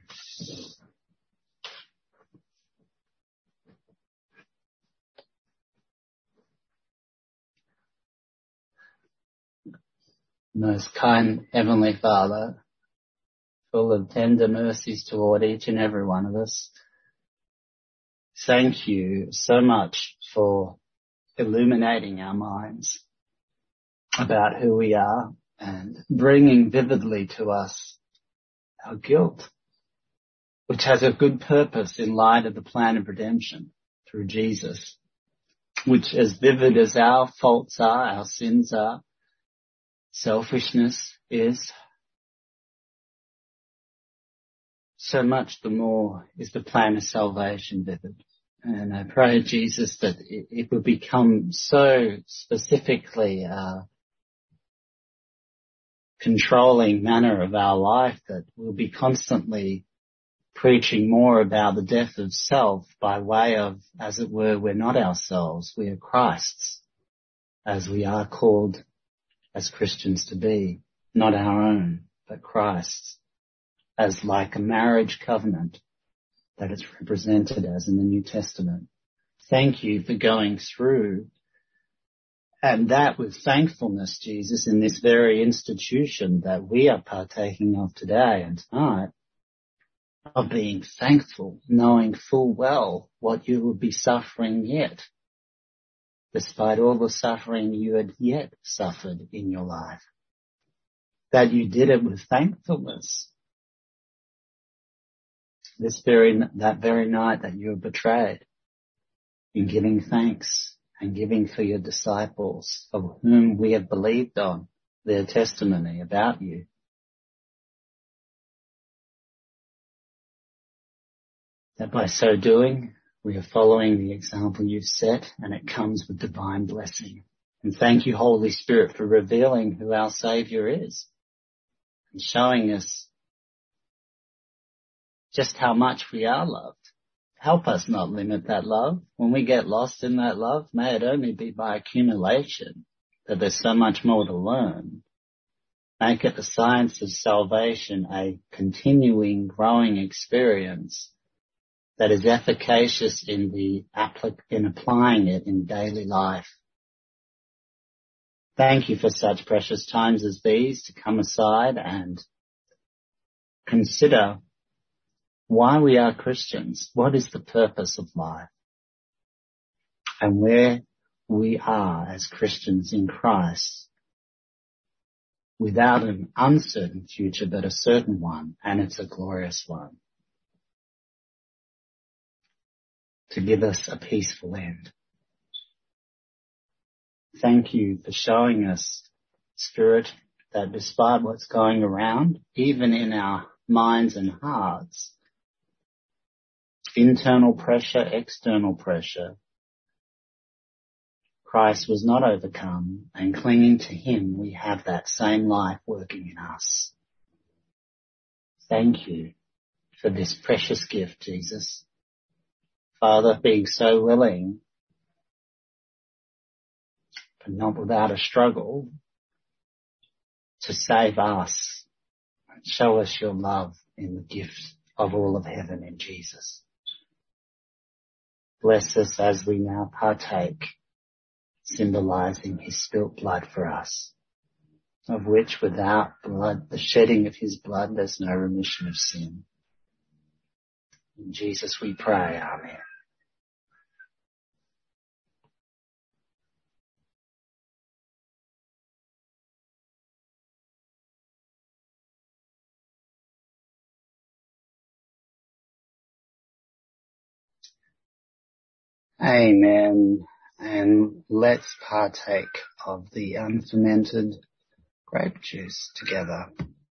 Most kind Heavenly Father, full of tender mercies toward each and every one of us, thank you so much for illuminating our minds about who we are and bringing vividly to us our guilt, which has a good purpose in light of the plan of redemption through Jesus, which, as vivid as our faults are, our sins are, selfishness is, so much the more is the plan of salvation vivid. And I pray, Jesus, that it will become so specifically controlling manner of our life that we'll be constantly preaching more about the death of self by way of, as it were, we're not ourselves, we are Christ's, as we are called as Christians to be, not our own, but Christ's, as like a marriage covenant that it's represented as in the New Testament. Thank you for going through, and that with thankfulness, Jesus, in this very institution that we are partaking of today and tonight, of being thankful, knowing full well what you would be suffering yet, despite all the suffering you had yet suffered in your life. That you did it with thankfulness. That very night that you were betrayed, in giving thanks and giving for your disciples, of whom we have believed on their testimony about you. That by so doing, we are following the example you've set, and it comes with divine blessing. And thank you, Holy Spirit, for revealing who our Saviour is and showing us just how much we are loved. Help us not limit that love. When we get lost in that love, may it only be by accumulation, that there's so much more to learn. Make it the science of salvation a continuing, growing experience that is efficacious in applying it in daily life. Thank you for such precious times as these to come aside and consider why we are Christians, what is the purpose of life, and where we are as Christians in Christ, without an uncertain future but a certain one, and it's a glorious one, to give us a peaceful end. Thank you for showing us, Spirit, that despite what's going around, even in our minds and hearts, internal pressure, external pressure, Christ was not overcome, and clinging to him, we have that same life working in us. Thank you for this precious gift, Jesus. Father, being so willing, but not without a struggle, to save us, and show us your love in the gift of all of heaven in Jesus. Bless us as we now partake, symbolizing his spilt blood for us. of which without blood, the shedding of his blood, there's no remission of sin. In Jesus we pray, amen. Amen. And let's partake of the unfermented grape juice together.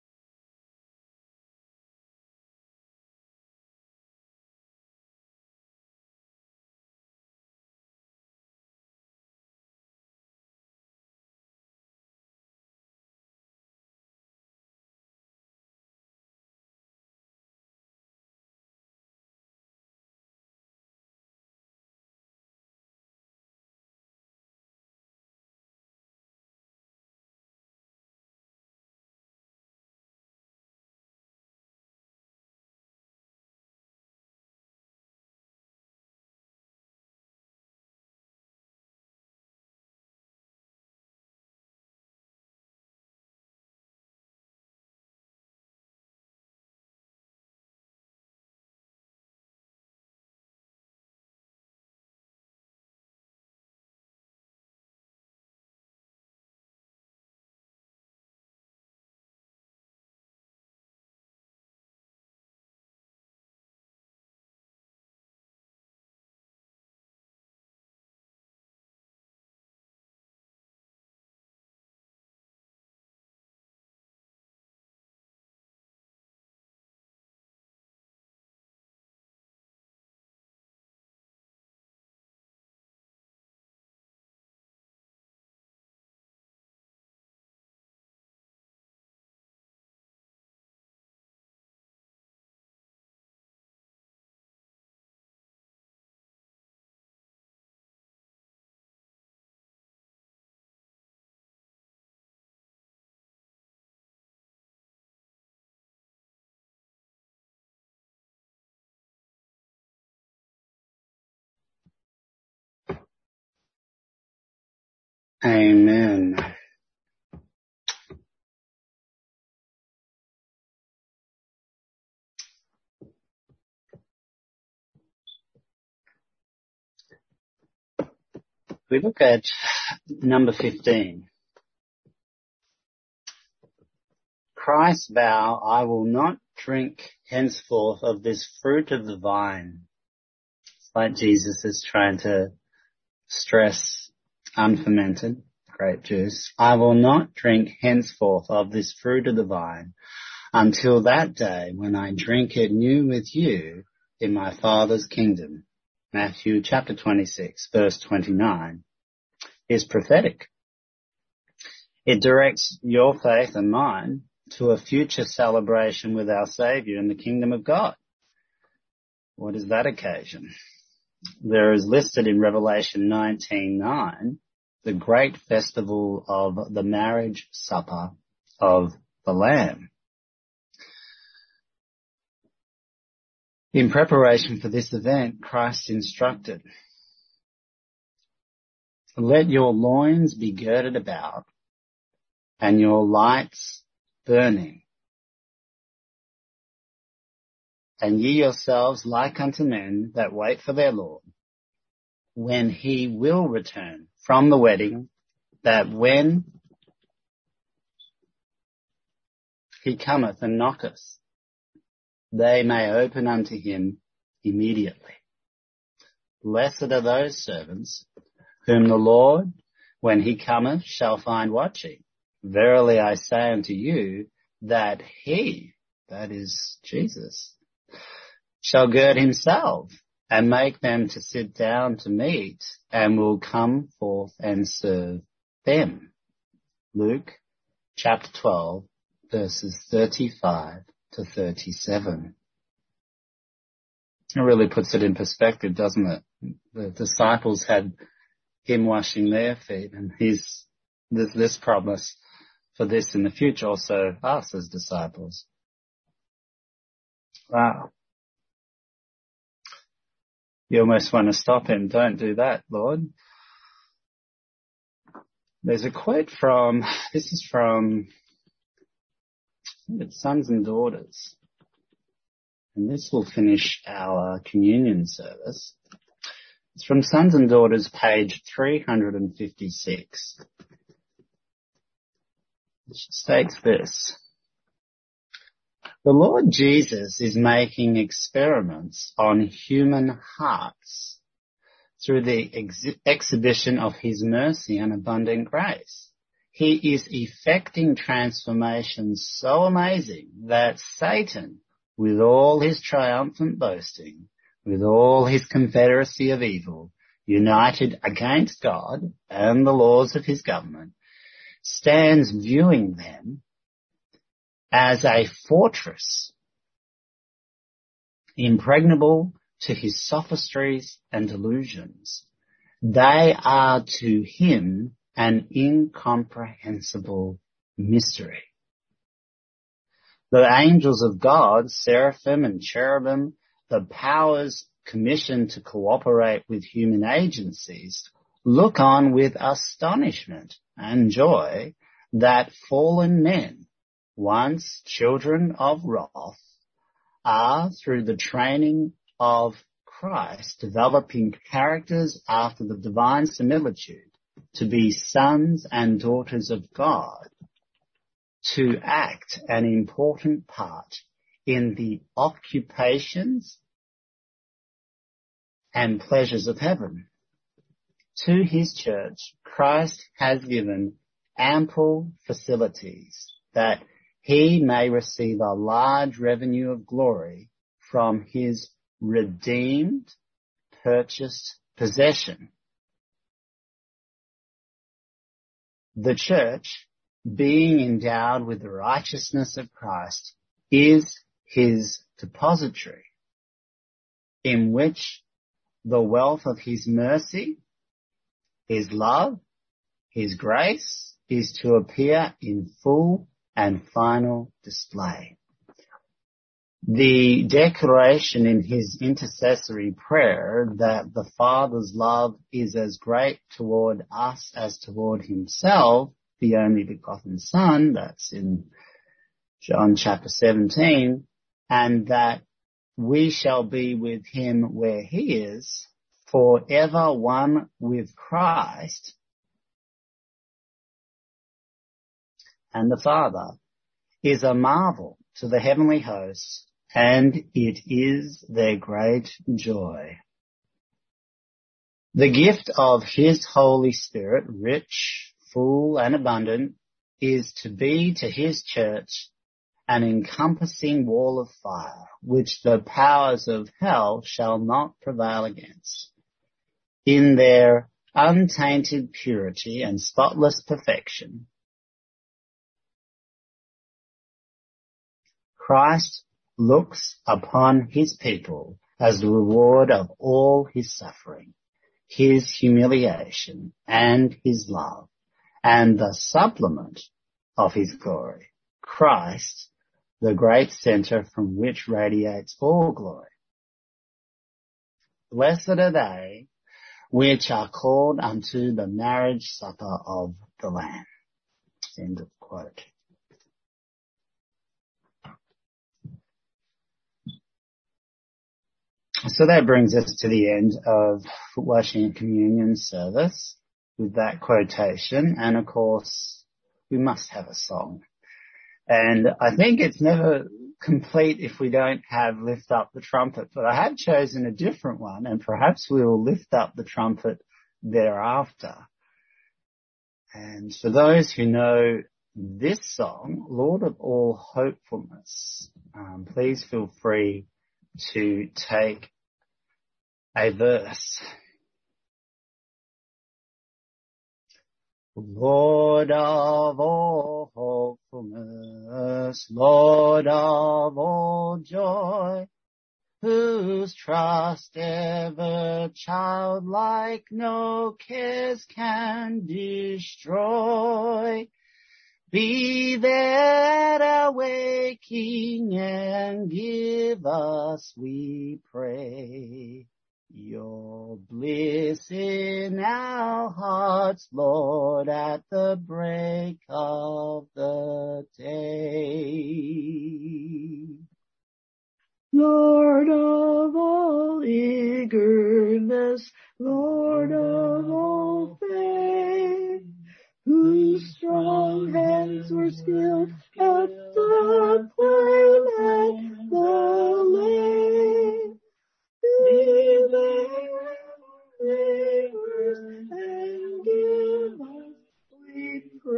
Amen. We look at number 15. Christ's vow, I will not drink henceforth of this fruit of the vine. It's like Jesus is trying to stress unfermented grape juice. I will not drink henceforth of this fruit of the vine until that day when I drink it new with you in my Father's kingdom. Matthew chapter 26, verse 29 is prophetic. It directs your faith and mine to a future celebration with our Saviour in the kingdom of God. What is that occasion? There is listed in Revelation 19:9 the great festival of the marriage supper of the Lamb. In preparation for this event, Christ instructed, let your loins be girded about and your lights burning, and ye yourselves like unto men that wait for their Lord, when he will return from the wedding, that when he cometh and knocketh, they may open unto him immediately. Blessed are those servants whom the Lord, when he cometh, shall find watching. Verily I say unto you, that he, that is Jesus, shall gird himself and make them to sit down to meat, and will come forth and serve them. Luke chapter 12, verses 35 to 37. It really puts it in perspective, doesn't it? The disciples had him washing their feet, and there's this promise for this in the future, also us as disciples. Wow. You almost want to stop him. Don't do that, Lord. There's a quote this is from, I think it's Sons and Daughters. And this will finish our communion service. It's from Sons and Daughters, page 356. Which states this: the Lord Jesus is making experiments on human hearts through the exhibition of his mercy and abundant grace. He is effecting transformations so amazing that Satan, with all his triumphant boasting, with all his confederacy of evil, united against God and the laws of his government, stands viewing them as a fortress, impregnable to his sophistries and delusions. They are to him an incomprehensible mystery. The angels of God, seraphim and cherubim, the powers commissioned to cooperate with human agencies, look on with astonishment and joy that fallen men, once children of wrath, are, through the training of Christ, developing characters after the divine similitude, to be sons and daughters of God, to act an important part in the occupations and pleasures of heaven. To his church, Christ has given ample facilities that he may receive a large revenue of glory from his redeemed, purchased possession. The church, being endowed with the righteousness of Christ, is his depository, in which the wealth of his mercy, his love, his grace is to appear in full and final display. The declaration in his intercessory prayer that the Father's love is as great toward us as toward himself, the only begotten Son, that's in John chapter 17, and that we shall be with him where he is, forever one with Christ and the Father, is a marvel to the heavenly hosts, and it is their great joy. The gift of his Holy Spirit, rich, full, and abundant, is to be to his church an encompassing wall of fire, which the powers of hell shall not prevail against. In their untainted purity and spotless perfection, Christ looks upon his people as the reward of all his suffering, his humiliation, and his love, and the supplement of his glory. Christ, the great center from which radiates all glory. Blessed are they which are called unto the marriage supper of the Lamb. End of quote. So that brings us to the end of foot washing and communion service with that quotation. And of course, we must have a song. And I think it's never complete if we don't have Lift Up the Trumpet, but I have chosen a different one, and perhaps we will lift up the trumpet thereafter. And for those who know this song, Lord of All Hopefulness, please feel free to take a verse. Lord of all hopefulness, Lord of all joy, whose trust ever childlike no cares can destroy, be there at our waking and give us, we pray, your bliss in our hearts, Lord, at the break of the day. Lord of all eagerness, Lord of all faith, whose strong hands were skilled at the plain and the lane, be there laborers and give us, we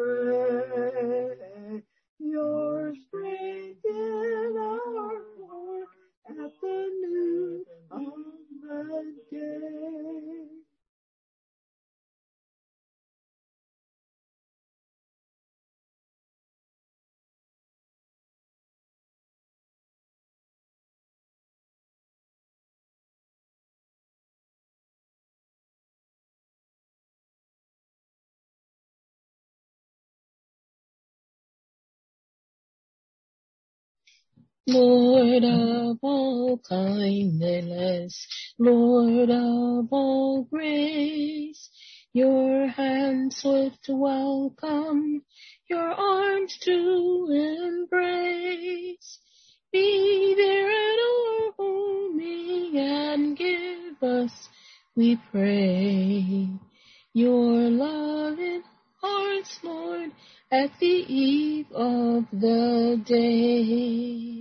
pray, your strength in our heart at the noon of the day. Lord of all kindness, Lord of all grace, your hands swift welcome, your arms to embrace. Be there at our homing and give us, we pray, your loving hearts, Lord, at the eve of the day.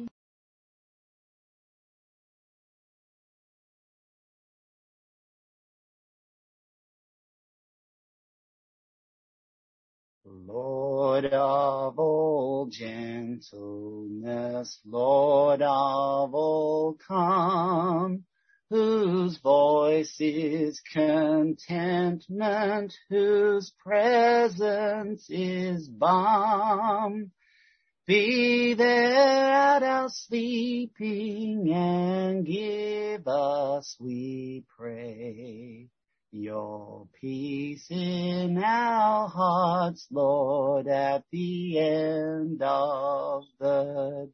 Lord of all gentleness, Lord of all calm, whose voice is contentment, whose presence is balm. Be there at our sleeping and give us, we pray, your peace in our hearts, Lord, at the end of the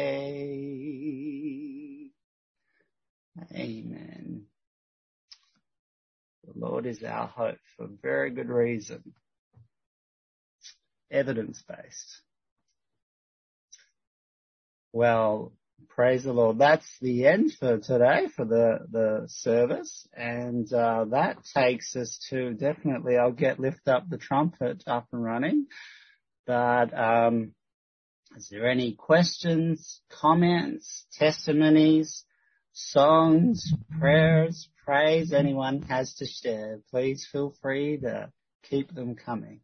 day. Amen. The Lord is our hope for very good reason. Evidence-based. Well, praise the Lord. That's the end for today, for the service. And that takes us to definitely, I'll get Lift Up the Trumpet up and running. But is there any questions, comments, testimonies, songs, prayers, praise anyone has to share? Please feel free to keep them coming.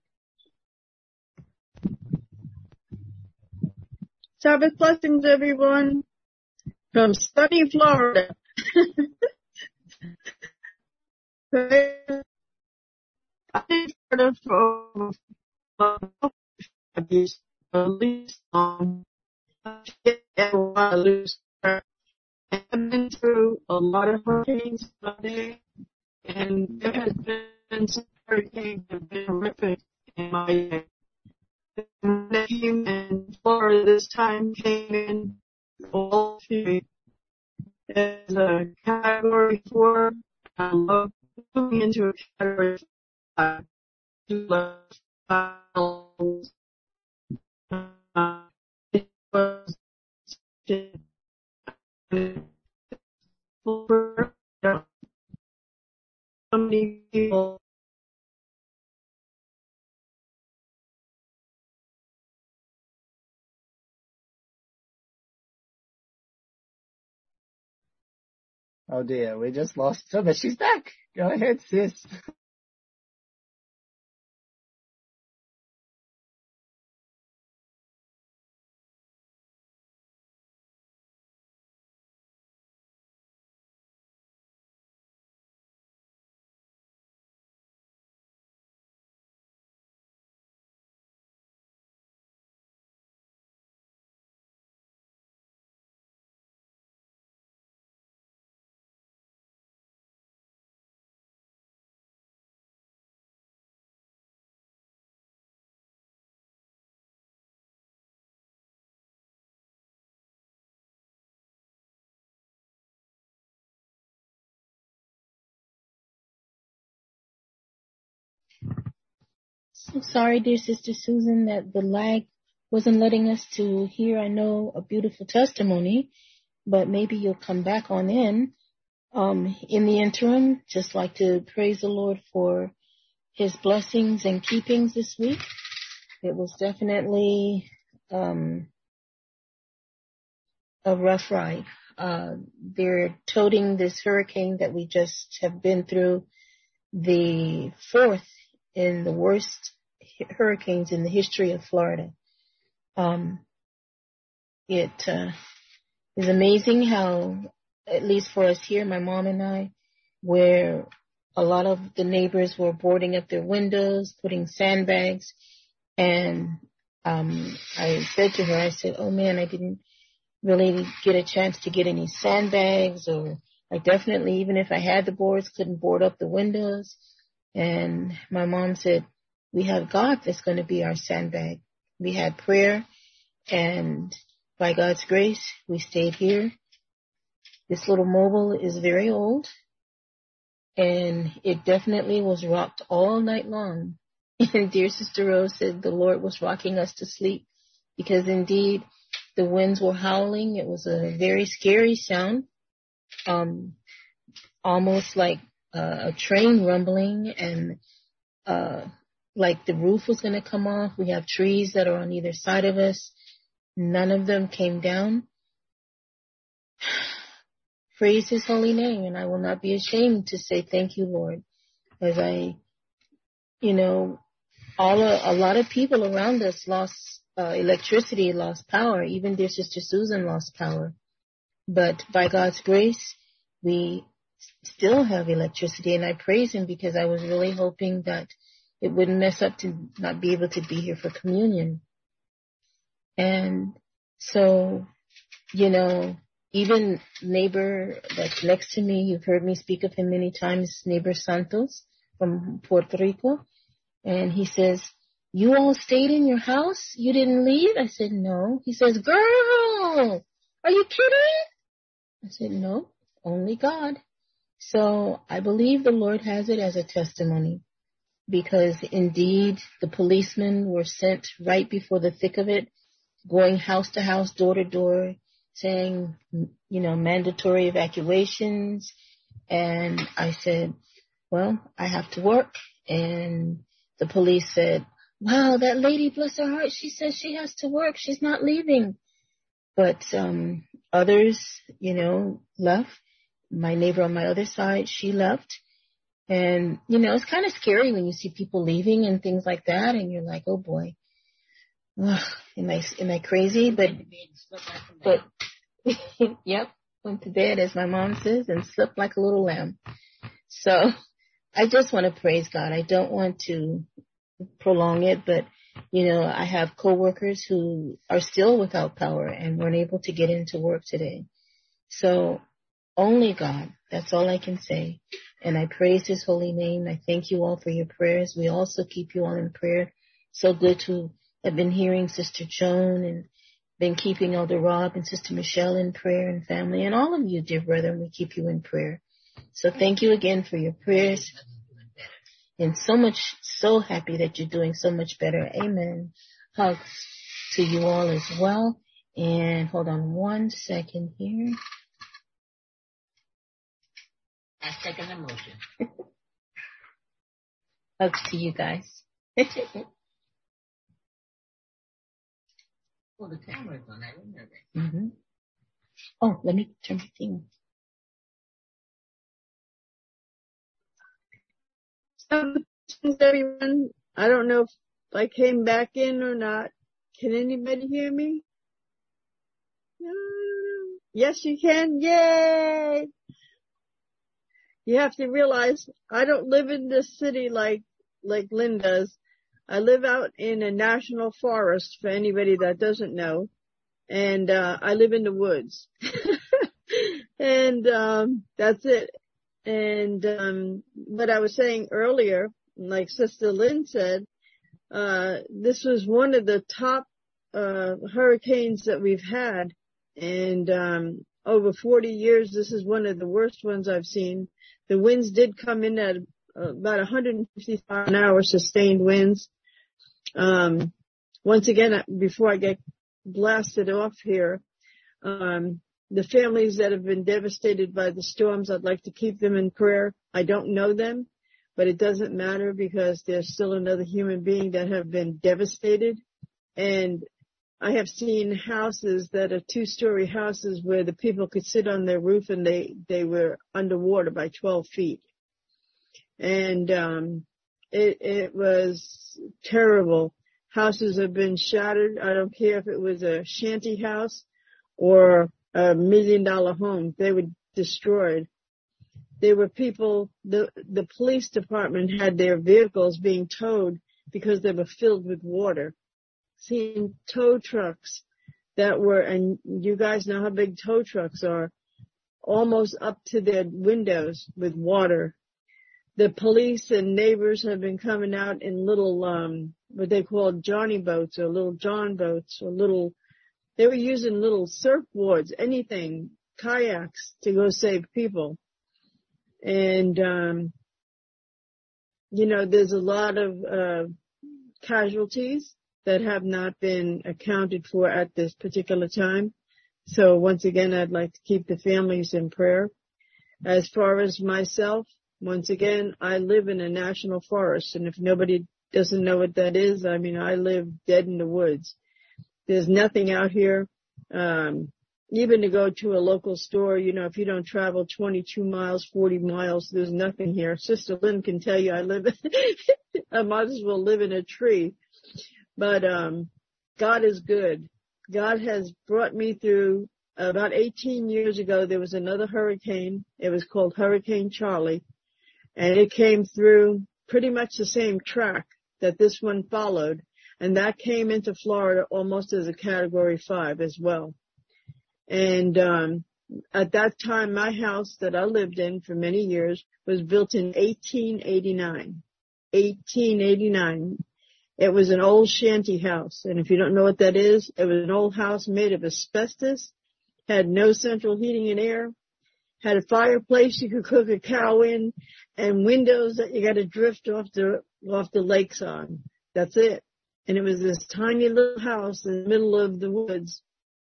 Sabbath blessings, everyone, from sunny Florida. I've been in Florida for over 5 years, at least I ever want to lose her. I've been through a lot of hurricanes today, and there has been some hurricanes that have been horrific in my day. When they came in Florida this time, came in all three as a category 4. I love moving into a category 5. It was so many people. Oh dear, we just lost her, but she's back. Go ahead, sis. So sorry, dear Sister Susan, that the lag wasn't letting us to hear, I know, a beautiful testimony, but maybe you'll come back on in. In the interim, just like to praise the Lord for his blessings and keepings this week. It was definitely a rough ride. They're toting this hurricane that we just have been through, the fourth in the worst hurricanes in the history of Florida. It is amazing how, at least for us here, my mom and I, where a lot of the neighbors were boarding up their windows, putting sandbags, and I said to her, I said, oh man, I didn't really get a chance to get any sandbags, or I definitely, even if I had the boards, couldn't board up the windows. And my mom said, we have God that's going to be our sandbag. We had prayer, and by God's grace, we stayed here. This little mobile is very old, and it definitely was rocked all night long. And dear Sister Rose said the Lord was rocking us to sleep, because indeed the winds were howling. It was a very scary sound, almost like a train rumbling, and like the roof was going to come off. We have trees that are on either side of us. None of them came down. Praise his holy name, and I will not be ashamed to say thank you, Lord, as a lot of people around us lost electricity, lost power. Even dear Sister Susan lost power. But by God's grace, we still have electricity, and I praise him, because I was really hoping that it wouldn't mess up to not be able to be here for communion. And so, even neighbor that's next to me, you've heard me speak of him many times, neighbor Santos from Puerto Rico. And he says, you all stayed in your house? You didn't leave? I said, no. He says, girl, are you kidding? I said, no, only God. So I believe the Lord has it as a testimony, because indeed the policemen were sent right before the thick of it, going house to house, door to door, saying, mandatory evacuations. And I said, well, I have to work. And the police said, wow, that lady, bless her heart, she says she has to work. She's not leaving. But others, left. My neighbor on my other side, she left. And, it's kind of scary when you see people leaving and things like that. And you're like, oh boy, ugh, am I crazy? But yep, went to bed, as my mom says, and slept like a little lamb. So I just want to praise God. I don't want to prolong it, but, I have coworkers who are still without power and weren't able to get into work today. So only God, that's all I can say. And I praise his holy name. I thank you all for your prayers. We also keep you all in prayer. So good to have been hearing Sister Joan, and been keeping Elder Rob and Sister Michelle in prayer, and family, and all of you, dear brethren, we keep you in prayer. So thank you again for your prayers, and so happy that you're doing so much better. Amen. Hugs to you all as well. And hold on 1 second here. I second the motion. Hugs to you guys. Well, the camera's on. I didn't know that. Mm-hmm. Oh, let me turn my thing. Everyone, I don't know if I came back in or not. Can anybody hear me? No. Yes, you can. Yay! You have to realize I don't live in this city like Lynn does. I live out in a national forest, for anybody that doesn't know. And I live in the woods. And that's it. And what I was saying earlier, like Sister Lynn said, this was one of the top hurricanes that we've had. And over 40 years, this is one of the worst ones I've seen. The winds did come in at about 155 an hour sustained winds. Once again, before I get blasted off here, the families that have been devastated by the storms, I'd like to keep them in prayer. I don't know them, but it doesn't matter because there's still another human being that have been devastated. And I have seen houses that are 2-story houses where the people could sit on their roof and they were underwater by 12 feet. And it was terrible. Houses have been shattered. I don't care if it was a shanty house or a $1 million home. They were destroyed. There were people, the police department had their vehicles being towed because they were filled with water. Seeing tow trucks that were, and you guys know how big tow trucks are, almost up to their windows with water. The police and neighbors have been coming out in little, what they call Johnny boats or little John boats or they were using little surfboards, anything, kayaks to go save people. And, there's a lot of, casualties that have not been accounted for at this particular time. So once again, I'd like to keep the families in prayer. As far as myself, once again, I live in a national forest, and if nobody doesn't know what that is, I live dead in the woods. There's nothing out here. Even to go to a local store, if you don't travel 22 miles, 40 miles, there's nothing here. Sister Lynn can tell you I might as well live in a tree. But God is good. God has brought me through. About 18 years ago, there was another hurricane. It was called Hurricane Charlie. And it came through pretty much the same track that this one followed. And that came into Florida almost as a Category 5 as well. And at that time, my house that I lived in for many years was built in 1889. 1889. It was an old shanty house. And if you don't know what that is, it was an old house made of asbestos, had no central heating and air, had a fireplace you could cook a cow in, and windows that you got to drift off the lakes on. That's it. And it was this tiny little house in the middle of the woods.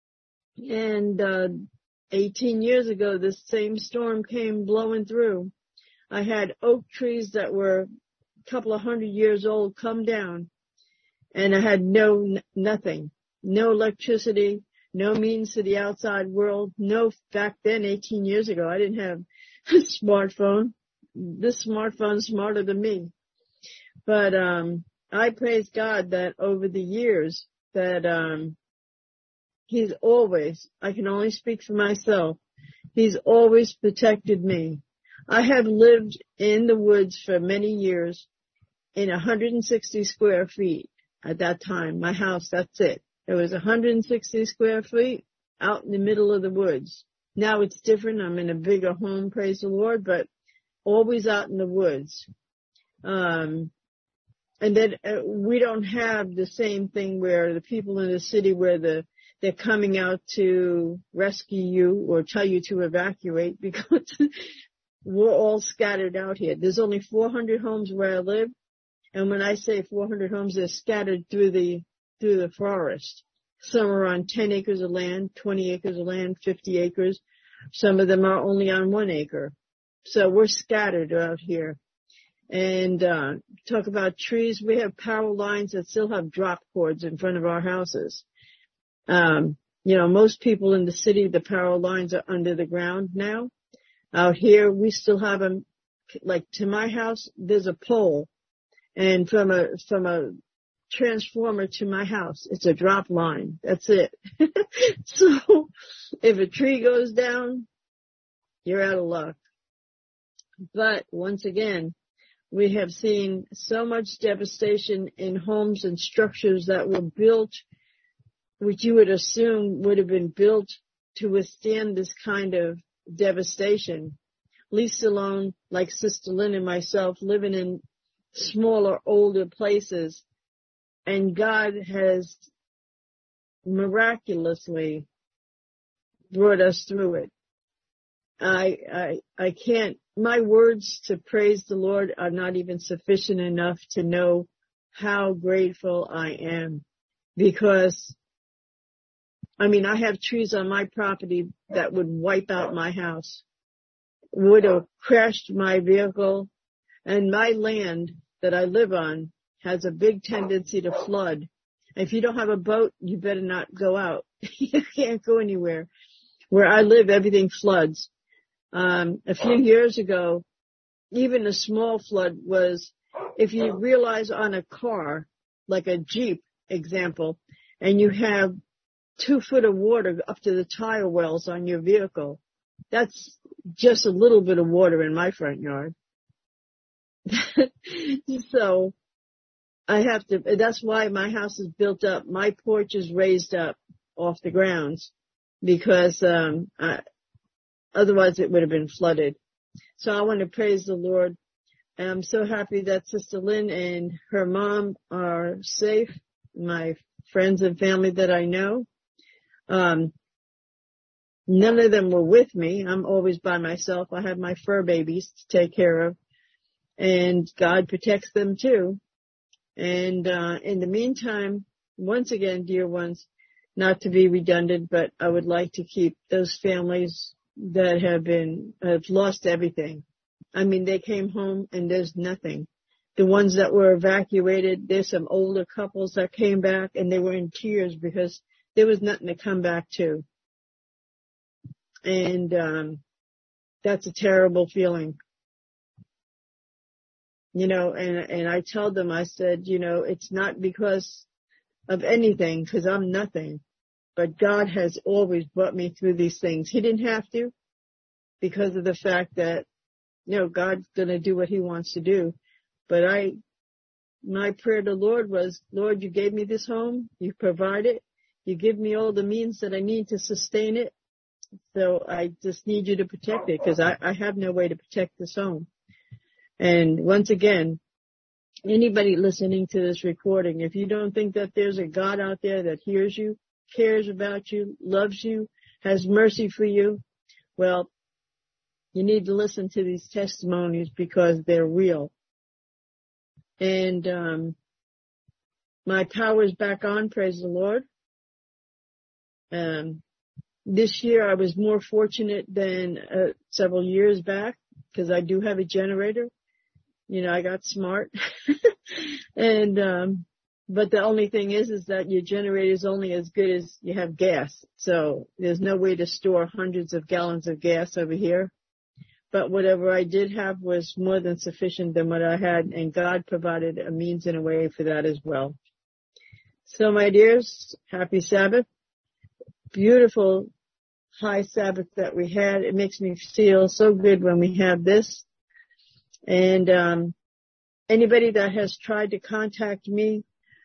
And 18 years ago, this same storm came blowing through. I had oak trees that were a couple of 100 years old come down. And I had nothing, no electricity, no means to the outside world. No, back then, 18 years ago, I didn't have a smartphone. This smartphone's smarter than me. But I praise God that over the years that He's always, I can only speak for myself, He's always protected me. I have lived in the woods for many years in 160 square feet. At that time, my house, that's it. It was 160 square feet out in the middle of the woods. Now it's different. I'm in a bigger home, praise the Lord, but always out in the woods. And then we don't have the same thing where the people in the city where they're coming out to rescue you or tell you to evacuate because we're all scattered out here. There's only 400 homes where I live. And when I say 400 homes, they're scattered through the forest. Some are on 10 acres of land, 20 acres of land, 50 acres. Some of them are only on 1 acre. So we're scattered out here. And talk about trees. We have power lines that still have drop cords in front of our houses. Most people in the city, the power lines are under the ground now. Out here, we still have them. Like to my house, there's a pole. And from a transformer to my house, it's a drop line. That's it. So if a tree goes down, you're out of luck. But once again, we have seen so much devastation in homes and structures that were built, which you would assume would have been built to withstand this kind of devastation. Least alone, like Sister Lynn and myself, living in smaller, older places, and God has miraculously brought us through it. I can't, my words to praise the Lord are not even sufficient enough to know how grateful I am, because I mean, I have trees on my property that would wipe out my house, would have crashed my vehicle, and my land that I live on has a big tendency to flood. If you don't have a boat, you better not go out. You can't go anywhere. Where I live, everything floods. A few years ago, even a small flood was, if you realize on a car, like a Jeep example, and you have 2 foot of water up to the tire wells on your vehicle, that's just a little bit of water in my front yard. So I have to, that's why my house is built up. My porch is raised up off the grounds, because otherwise it would have been flooded. So I want to praise the Lord. And I'm so happy that Sister Lynn and her mom are safe, my friends and family that I know. None of them were with me. I'm always by myself. I have my fur babies to take care of, and God protects them too. And in the meantime, once again, dear ones, not to be redundant, but I would like to keep those families that have lost everything. I mean, they came home and there's nothing. The ones that were evacuated, there's some older couples that came back and they were in tears because there was nothing to come back to. And that's a terrible feeling. You know, and I told them, I said, you know, it's not because of anything, because I'm nothing. But God has always brought me through these things. He didn't have to, because of the fact that, you know, God's going to do what he wants to do. But my prayer to the Lord was, Lord, you gave me this home. You provided. You give me all the means that I need to sustain it. So I just need you to protect it, because I have no way to protect this home. And once again, anybody listening to this recording, if you don't think that there's a God out there that hears you, cares about you, loves you, has mercy for you, well, you need to listen to these testimonies, because they're real. And my power is back on, praise the Lord. This year I was more fortunate than several years back, because I do have a generator. You know, I got smart. And but the only thing is that your generator is only as good as you have gas. So there's no way to store hundreds of gallons of gas over here. But whatever I did have was more than sufficient than what I had, and God provided a means and a way for that as well. So my dears, happy Sabbath. Beautiful high Sabbath that we had. It makes me feel so good when we have this. And anybody that has tried to contact me,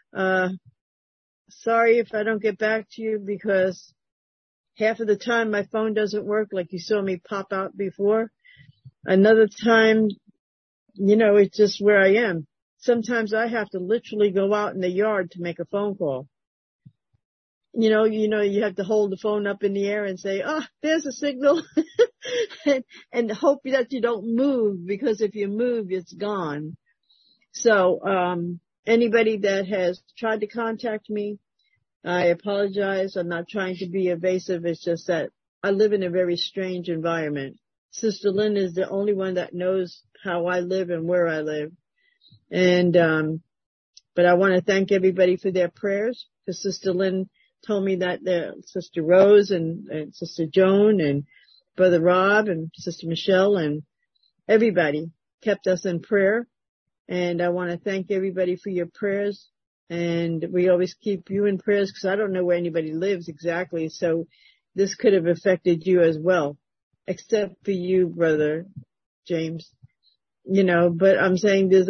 sorry if I don't get back to you, because half of the time my phone doesn't work, like you saw me pop out before. Another time, you know, it's just where I am. Sometimes I have to literally go out in the yard to make a phone call. You know, you have to hold the phone up in the air and say, oh, there's a signal, and hope that you don't move, because if you move, it's gone. So, anybody that has tried to contact me, I apologize. I'm not trying to be evasive. It's just that I live in a very strange environment. Sister Lynn is the only one that knows how I live and where I live. And, but I want to thank everybody for their prayers, because Sister Lynn told me that Sister Rose and Sister Joan and Brother Rob and Sister Michelle and everybody kept us in prayer. And I want to thank everybody for your prayers. And we always keep you in prayers, because I don't know where anybody lives exactly. So this could have affected you as well, except for you, Brother James. You know, but I'm saying there's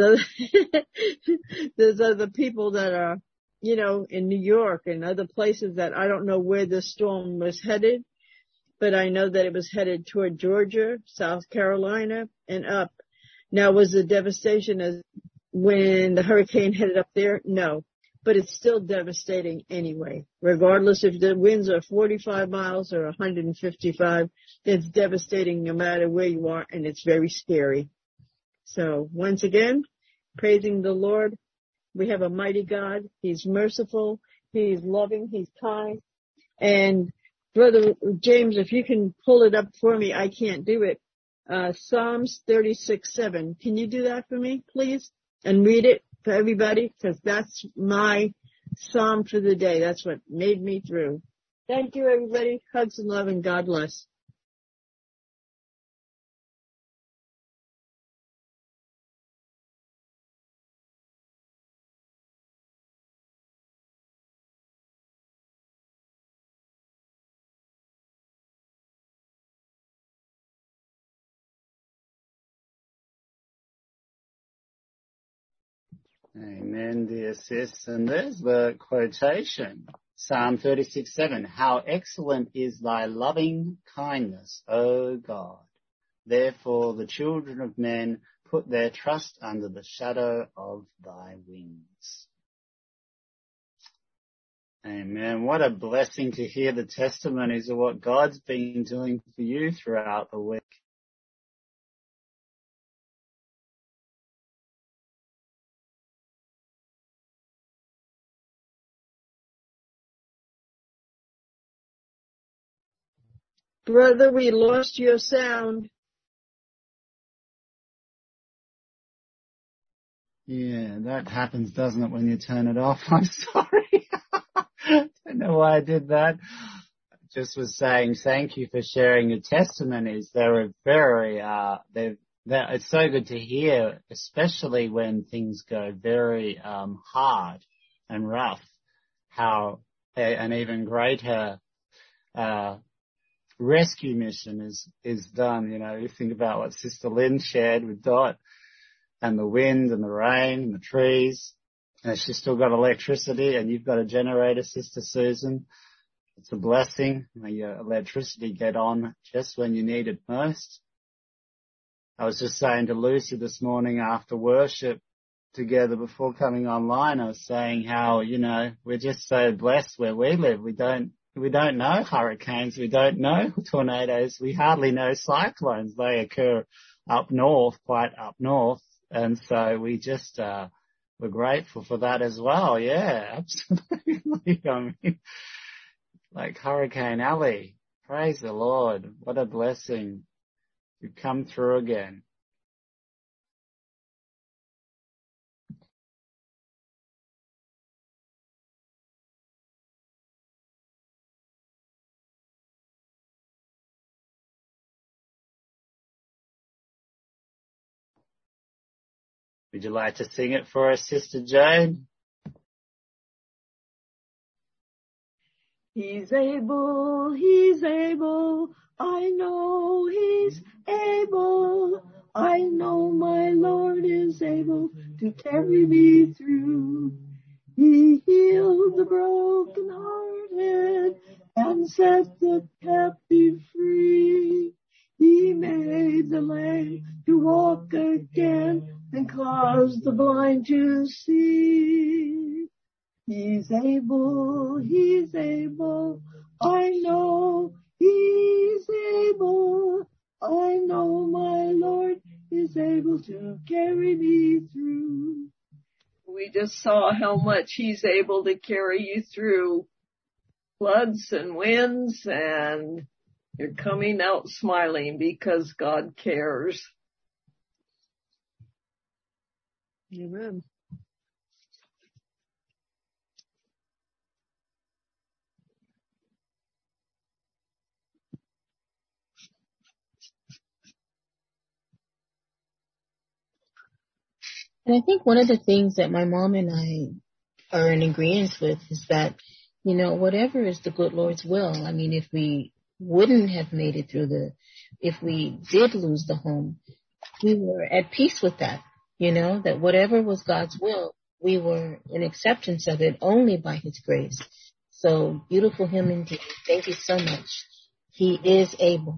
other people that are, you know, in New York and other places that I don't know where this storm was headed, but I know that it was headed toward Georgia, South Carolina, and up. Now, was the devastation as when the hurricane headed up there? No, but it's still devastating anyway. Regardless if the winds are 45 miles or 155, it's devastating no matter where you are, and it's very scary. So once again, praising the Lord. We have a mighty God. He's merciful. He's loving. He's kind. And Brother James, if you can pull it up for me, I can't do it. Psalms 36:7. Can you do that for me, please? And read it for everybody, because that's my psalm for the day. That's what made me through. Thank you, everybody. Hugs and love, and God bless. Amen, dear sis. And there's the quotation. Psalm 36:7. How excellent is thy loving kindness, O God. Therefore the children of men put their trust under the shadow of thy wings. Amen. What a blessing to hear the testimonies of what God's been doing for you throughout the week. Brother, we lost your sound. Yeah, that happens, doesn't it, when you turn it off? I'm sorry. Don't know why I did that. Just was saying thank you for sharing your testimonies. They were very, it's so good to hear, especially when things go very hard and rough, how an even greater rescue mission is done. You know, you think about what Sister Lynn shared with Dot, and the wind and the rain and the trees, and she's still got electricity, and you've got a generator, Sister Susan. It's a blessing. May your electricity get on just when you need it most. I was just saying to Lucy this morning after worship together before coming online, I was saying how, you know, we're just so blessed where we live. We don't know hurricanes. We don't know tornadoes. We hardly know cyclones. They occur up north, quite up north. And so we just, we're grateful for that as well. Yeah, absolutely. I mean, like Hurricane Alley. Praise the Lord. What a blessing. You've come through again. Would you like to sing it for us, Sister Jane? He's able, I know he's able, I know my Lord is able to carry me through. He healed the brokenhearted and set the captive free. He made the lame to walk again and caused the blind to see. He's able, I know he's able, I know my Lord is able to carry me through. We just saw how much he's able to carry you through floods and winds, and you're coming out smiling because God cares. Amen. And I think one of the things that my mom and I are in agreement with is that, you know, whatever is the good Lord's will. I mean, if we wouldn't have made it through if we did lose the home, we were at peace with that, you know, that whatever was God's will, we were in acceptance of it only by his grace. So beautiful hymn indeed. Thank you so much. He is able.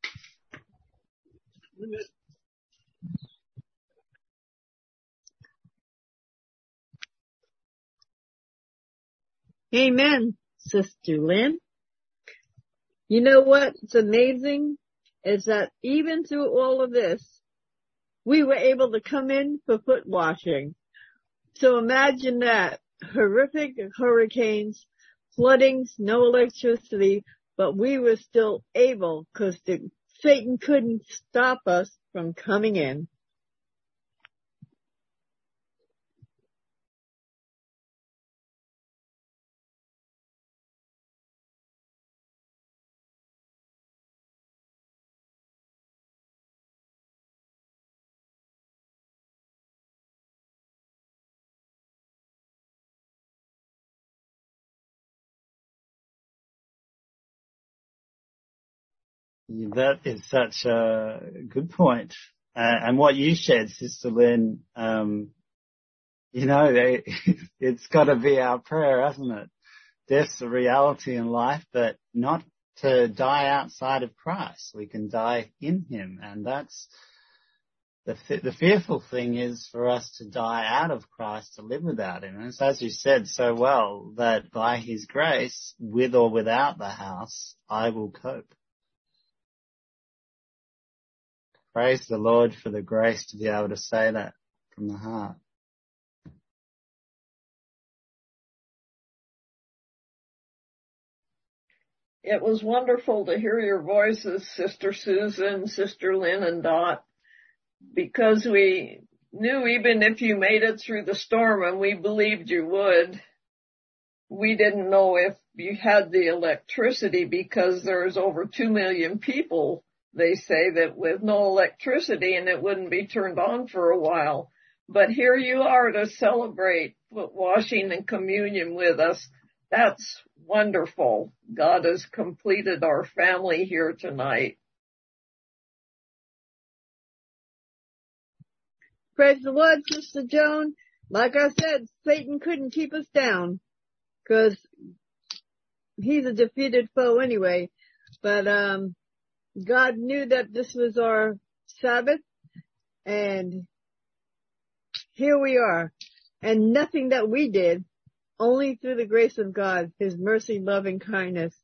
Amen, Sister Lynn. You know what's amazing is that even through all of this, we were able to come in for foot washing. So imagine that. Horrific hurricanes, floodings, no electricity, but we were still able because Satan couldn't stop us from coming in. That is such a good point. And what you shared, Sister Lynn, it's got to be our prayer, hasn't it? Death's a reality in life, but not to die outside of Christ. We can die in Him, and that's the fearful thing is for us to die out of Christ to live without Him. And it's as you said so well, that by His grace, with or without the house, I will cope. Praise the Lord for the grace to be able to say that from the heart. It was wonderful to hear your voices, Sister Susan, Sister Lynn, and Dot, because we knew even if you made it through the storm, and we believed you would, we didn't know if you had the electricity, because there's over 2 million people, they say, that with no electricity, and it wouldn't be turned on for a while. But here you are to celebrate foot washing and communion with us. That's wonderful. God has completed our family here tonight. Praise the Lord, Sister Joan. Like I said, Satan couldn't keep us down because he's a defeated foe anyway. But God knew that this was our Sabbath, and here we are. And nothing that we did, only through the grace of God, His mercy, love, and kindness.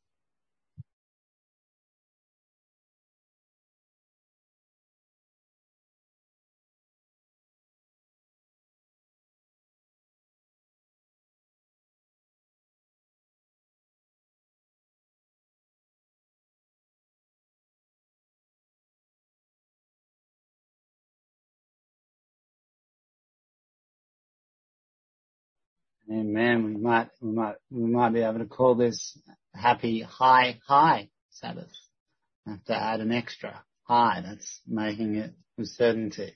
Amen. We might be able to call this happy high Sabbath. I have to add an extra high. That's making it with certainty.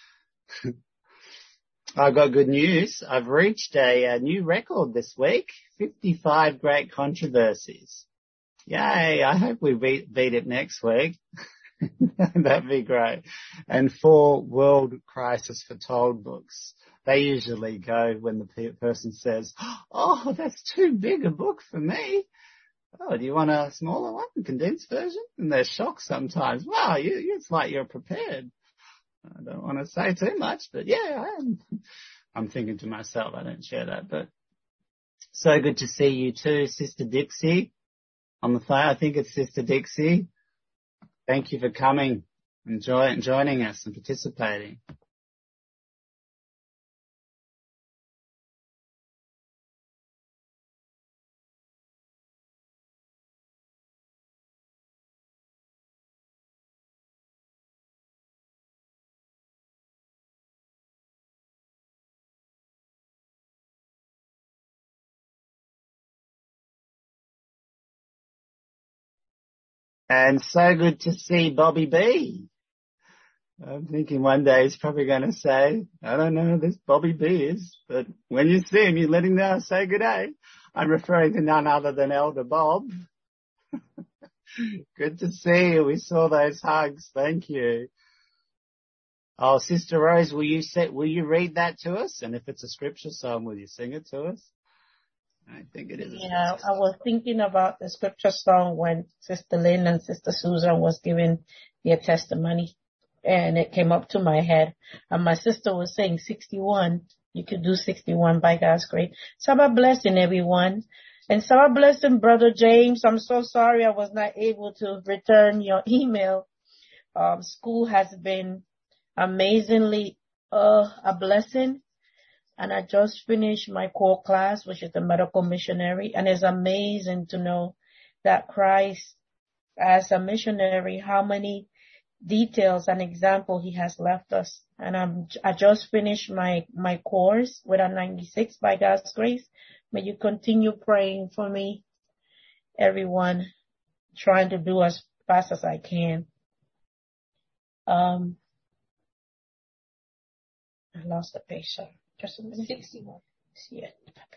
I've got good news. I've reached a new record this week. 55 great controversies. Yay. I hope we beat it next week. That'd be great. And 4 world crisis foretold books. They usually go when the person says, oh, that's too big a book for me. Oh, do you want a smaller one, a condensed version? And they're shocked sometimes. Wow, it's like you're prepared. I don't want to say too much, but yeah, I am. I'm thinking to myself, I don't share that, but so good to see you too, Sister Dixie on the phone. I think it's Sister Dixie. Thank you for coming and joining us and participating. And so good to see Bobby B. I'm thinking one day he's probably going to say, I don't know who this Bobby B is, but when you see him, you let him know, say good day. I'm referring to none other than Elder Bob. Good to see you. We saw those hugs. Thank you. Oh, Sister Rose, will you read that to us? And if it's a scripture song, will you sing it to us? I think it is. Yeah, I was thinking about the scripture song when Sister Lynn and Sister Susan was giving their testimony, and it came up to my head. And my sister was saying 61. You could do 61 by God's grace. Sabbath blessing, everyone. And Sabbath blessing, Brother James. I'm so sorry I was not able to return your email. School has been amazingly a blessing. And I just finished my core class, which is the medical missionary. And it's amazing to know that Christ, as a missionary, how many details and example he has left us. And I just finished my course with a 96 by God's grace. May you continue praying for me, everyone, trying to do as fast as I can. I lost the page, sorry. Just a minute. 61. See it.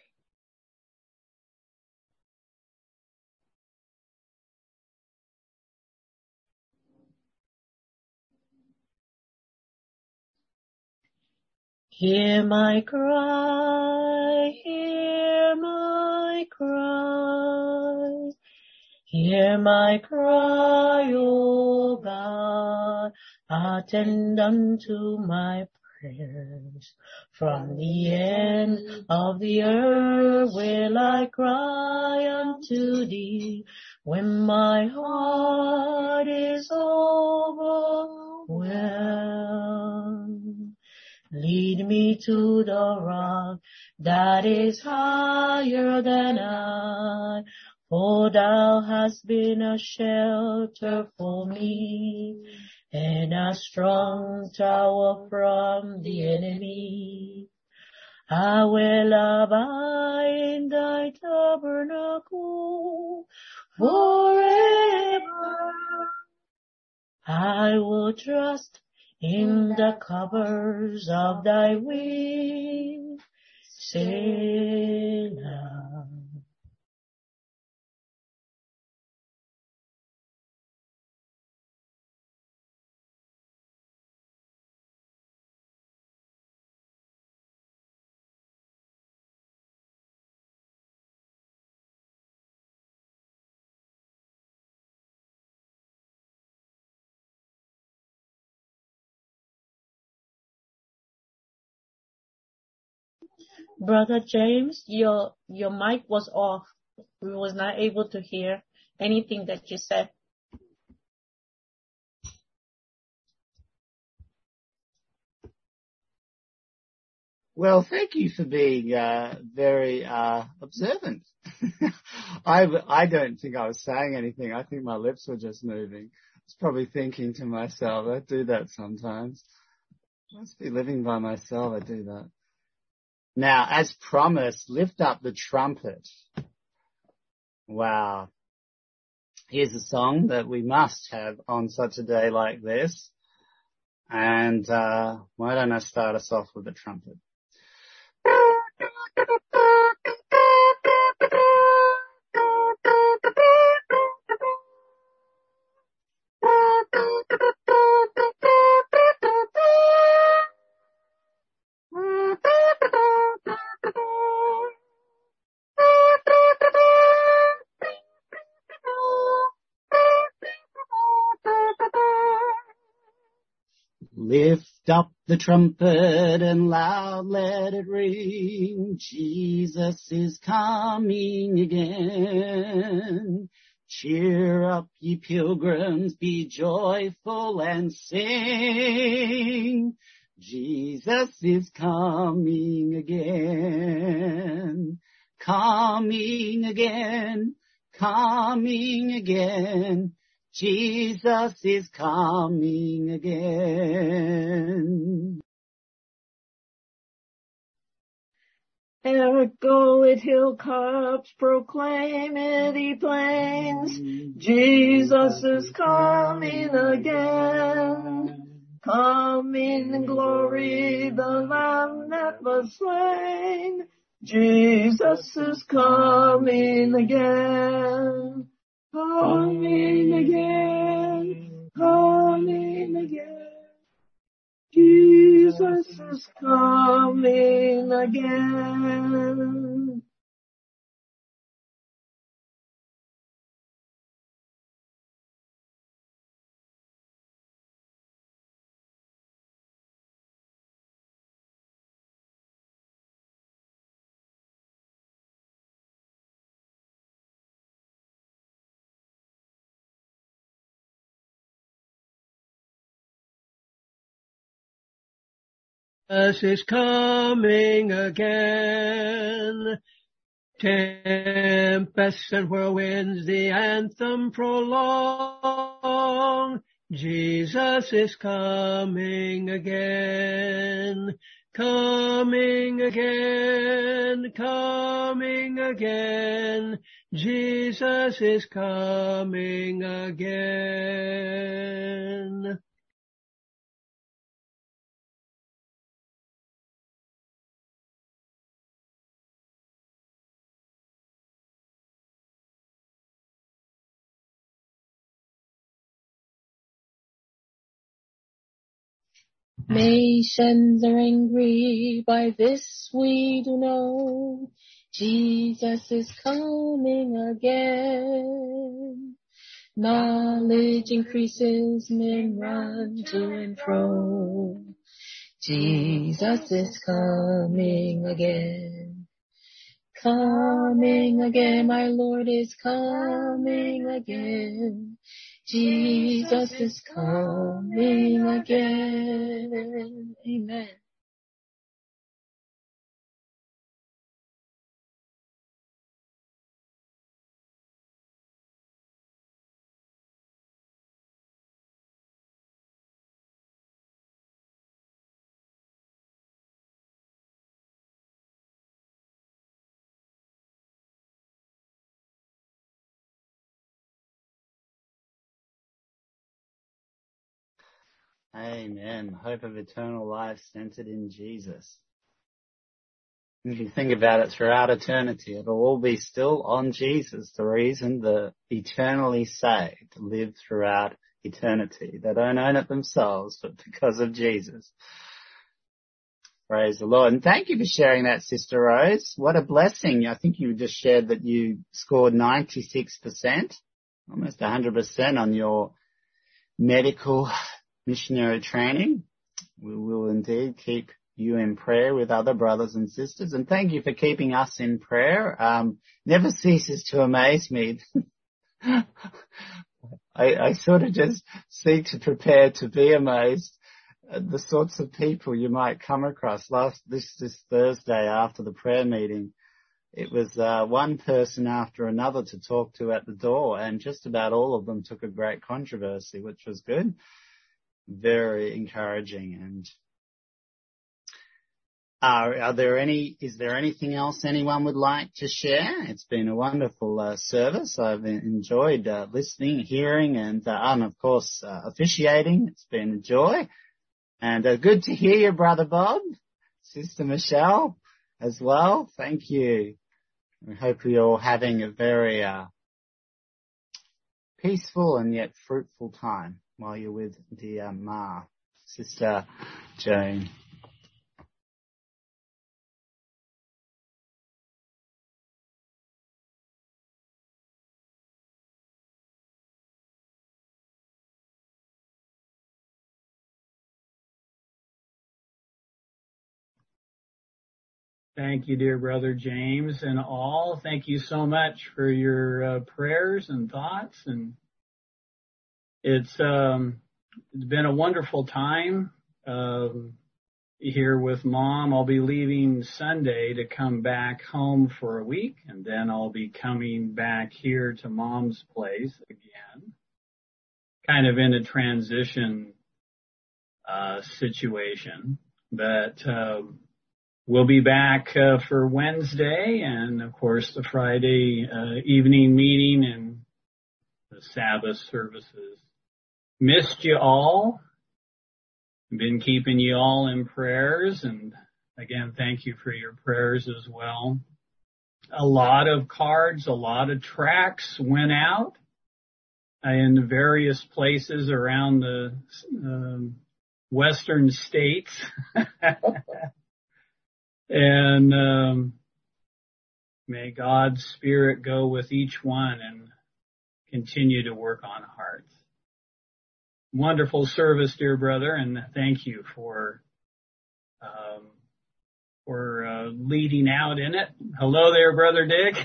Hear my cry, hear my cry, hear my cry, O God, attend unto my prayers. From the end of the earth will I cry unto thee, when my heart is overwhelmed. Lead me to the rock that is higher than I, for thou hast been a shelter for me, and a strong tower from the enemy. I will abide in thy tabernacle forever. I will trust in the covers of thy wings, Selah. Brother James, your mic was off. We was not able to hear anything that you said. Well, thank you for being very observant. I don't think I was saying anything. I think my lips were just moving. I was probably thinking to myself, I do that sometimes. I must be living by myself, I do that. Now, as promised, lift up the trumpet. Wow. Here's a song that we must have on such a day like this. And why don't I start us off with the trumpet? Lift up the trumpet and loud let it ring. Jesus is coming again. Cheer up, ye pilgrims, be joyful and sing. Jesus is coming again. Coming again, coming again. Jesus is coming again. Eric, go it hilltops, proclaim it ye plains. Jesus is coming again. Coming in glory, the Lamb that was slain. Jesus is coming again. Coming again, coming again. Jesus is coming again. is coming again. Tempests and whirlwinds the anthem prolong. Jesus is coming again. Coming again, coming again. Jesus is coming again. Nations are angry, by this we do know. Jesus is coming again. Knowledge increases, men run to and fro. Jesus is coming again. Coming again, my Lord is coming again. Jesus is coming again. Amen. Amen. Hope of eternal life centered in Jesus. If you think about it, throughout eternity, it'll all be still on Jesus, the reason the eternally saved live throughout eternity. They don't own it themselves, but because of Jesus. Praise the Lord. And thank you for sharing that, Sister Rose. What a blessing. I think you just shared that you scored 96%, almost 100% on your medical missionary training. We will indeed keep you in prayer with other brothers and sisters. And thank you for keeping us in prayer. Never ceases to amaze me. I sort of just seek to prepare to be amazed at the sorts of people you might come across. This Thursday after the prayer meeting, it was one person after another to talk to at the door, and just about all of them took a great controversy, which was good. Very encouraging. And is there anything else anyone would like to share? It's been a wonderful service. I've enjoyed listening, hearing, and of course officiating. It's been a joy. And good to hear you, Brother Bob, Sister Michelle as well. Thank you. I hope you're all having a very peaceful and yet fruitful time while you're with dear Ma, Sister Joan. Thank you, dear Brother James, and all. Thank you so much for your prayers and thoughts. And it's been a wonderful time here with Mom. I'll be leaving Sunday to come back home for a week, and then I'll be coming back here to Mom's place again, kind of in a transition situation. But we'll be back for Wednesday and, of course, the Friday evening meeting and the Sabbath services. Missed you all. Been keeping you all in prayers. And, again, thank you for your prayers as well. A lot of cards, a lot of tracts went out in the various places around the western states. And may God's Spirit go with each one and continue to work on hearts. Wonderful service, dear brother, and thank you for leading out in it. Hello there, Brother Dick.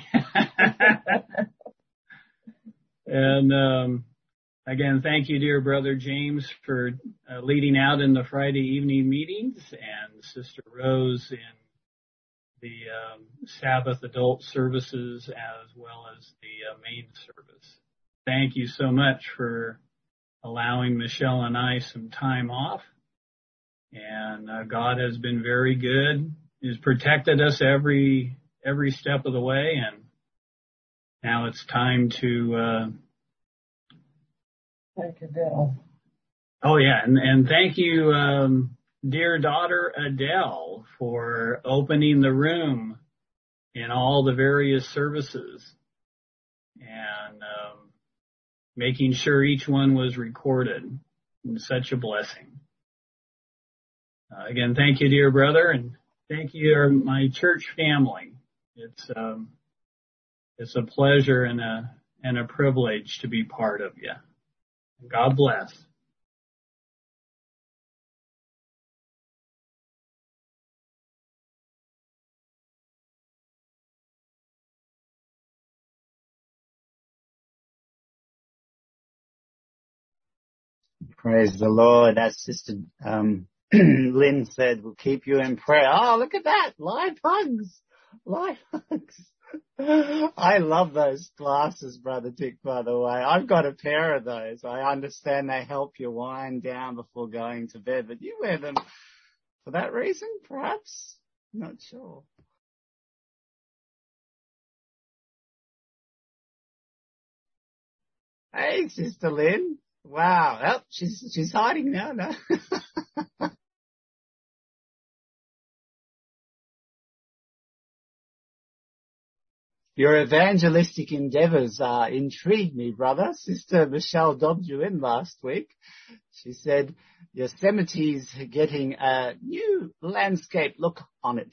And again, thank you, dear Brother James, for leading out in the Friday evening meetings, and Sister Rose in the Sabbath adult services as well as the main service. Thank you so much for allowing Michelle and I some time off. And God has been very good. He's protected us every step of the way, and now it's time to Thank you, Bill. oh yeah, and thank you, dear daughter Adele, for opening the room in all the various services and making sure each one was recorded. It's such a blessing. Again, thank you, dear brother, and thank you, my church family. It's a pleasure and a privilege to be part of you. God bless. Praise the Lord. As Sister Lynn said, we'll keep you in prayer. Oh, look at that. Live hugs. Live hugs. I love those glasses, Brother Dick, by the way. I've got a pair of those. I understand they help you wind down before going to bed, but you wear them for that reason, perhaps? Not sure. Hey, Sister Lynn. Wow. Oh, she's hiding now, no? Your evangelistic endeavors intrigue me, brother. Sister Michelle dobbed you in last week. She said Yosemite's getting a new landscape look on it.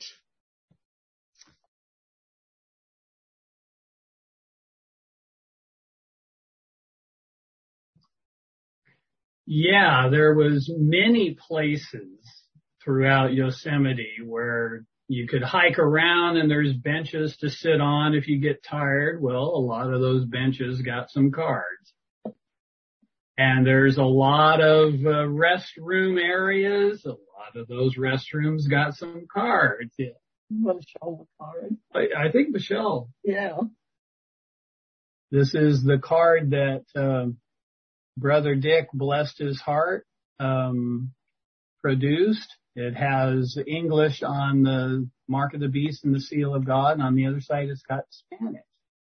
Yeah, there was many places throughout Yosemite where you could hike around and there's benches to sit on if you get tired. Well, a lot of those benches got some cards. And there's a lot of restroom areas. A lot of those restrooms got some cards. Yeah. Michelle the card. I think Michelle. Yeah. This is the card that Brother Dick, blessed his heart, produced. It has English on the mark of the beast and the seal of God, and on the other side it's got Spanish.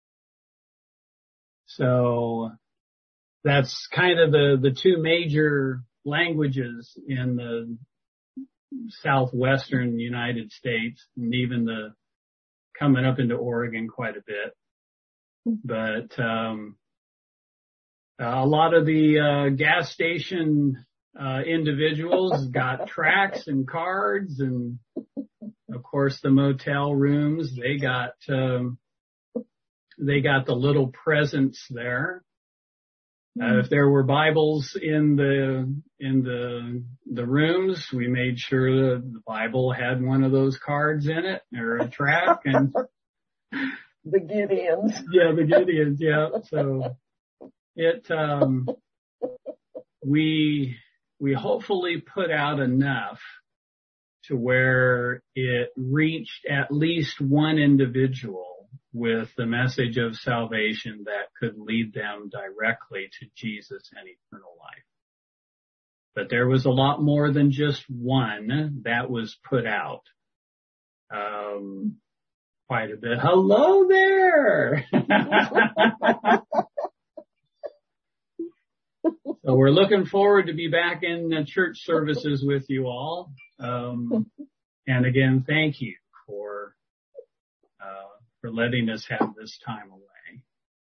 So that's kind of the two major languages in the southwestern United States, and even coming up into Oregon quite a bit. But a lot of the gas station individuals got tracts and cards, and of course the motel rooms, they got the little presents there. If there were Bibles in the rooms, we made sure that the Bible had one of those cards in it, or a tract, and the Gideons. Yeah, the Gideons. Yeah. So we hopefully put out enough to where it reached at least one individual with the message of salvation that could lead them directly to Jesus and eternal life. But there was a lot more than just one that was put out. Quite a bit. Hello there! So we're looking forward to be back in the church services with you all. And again, thank you for letting us have this time away.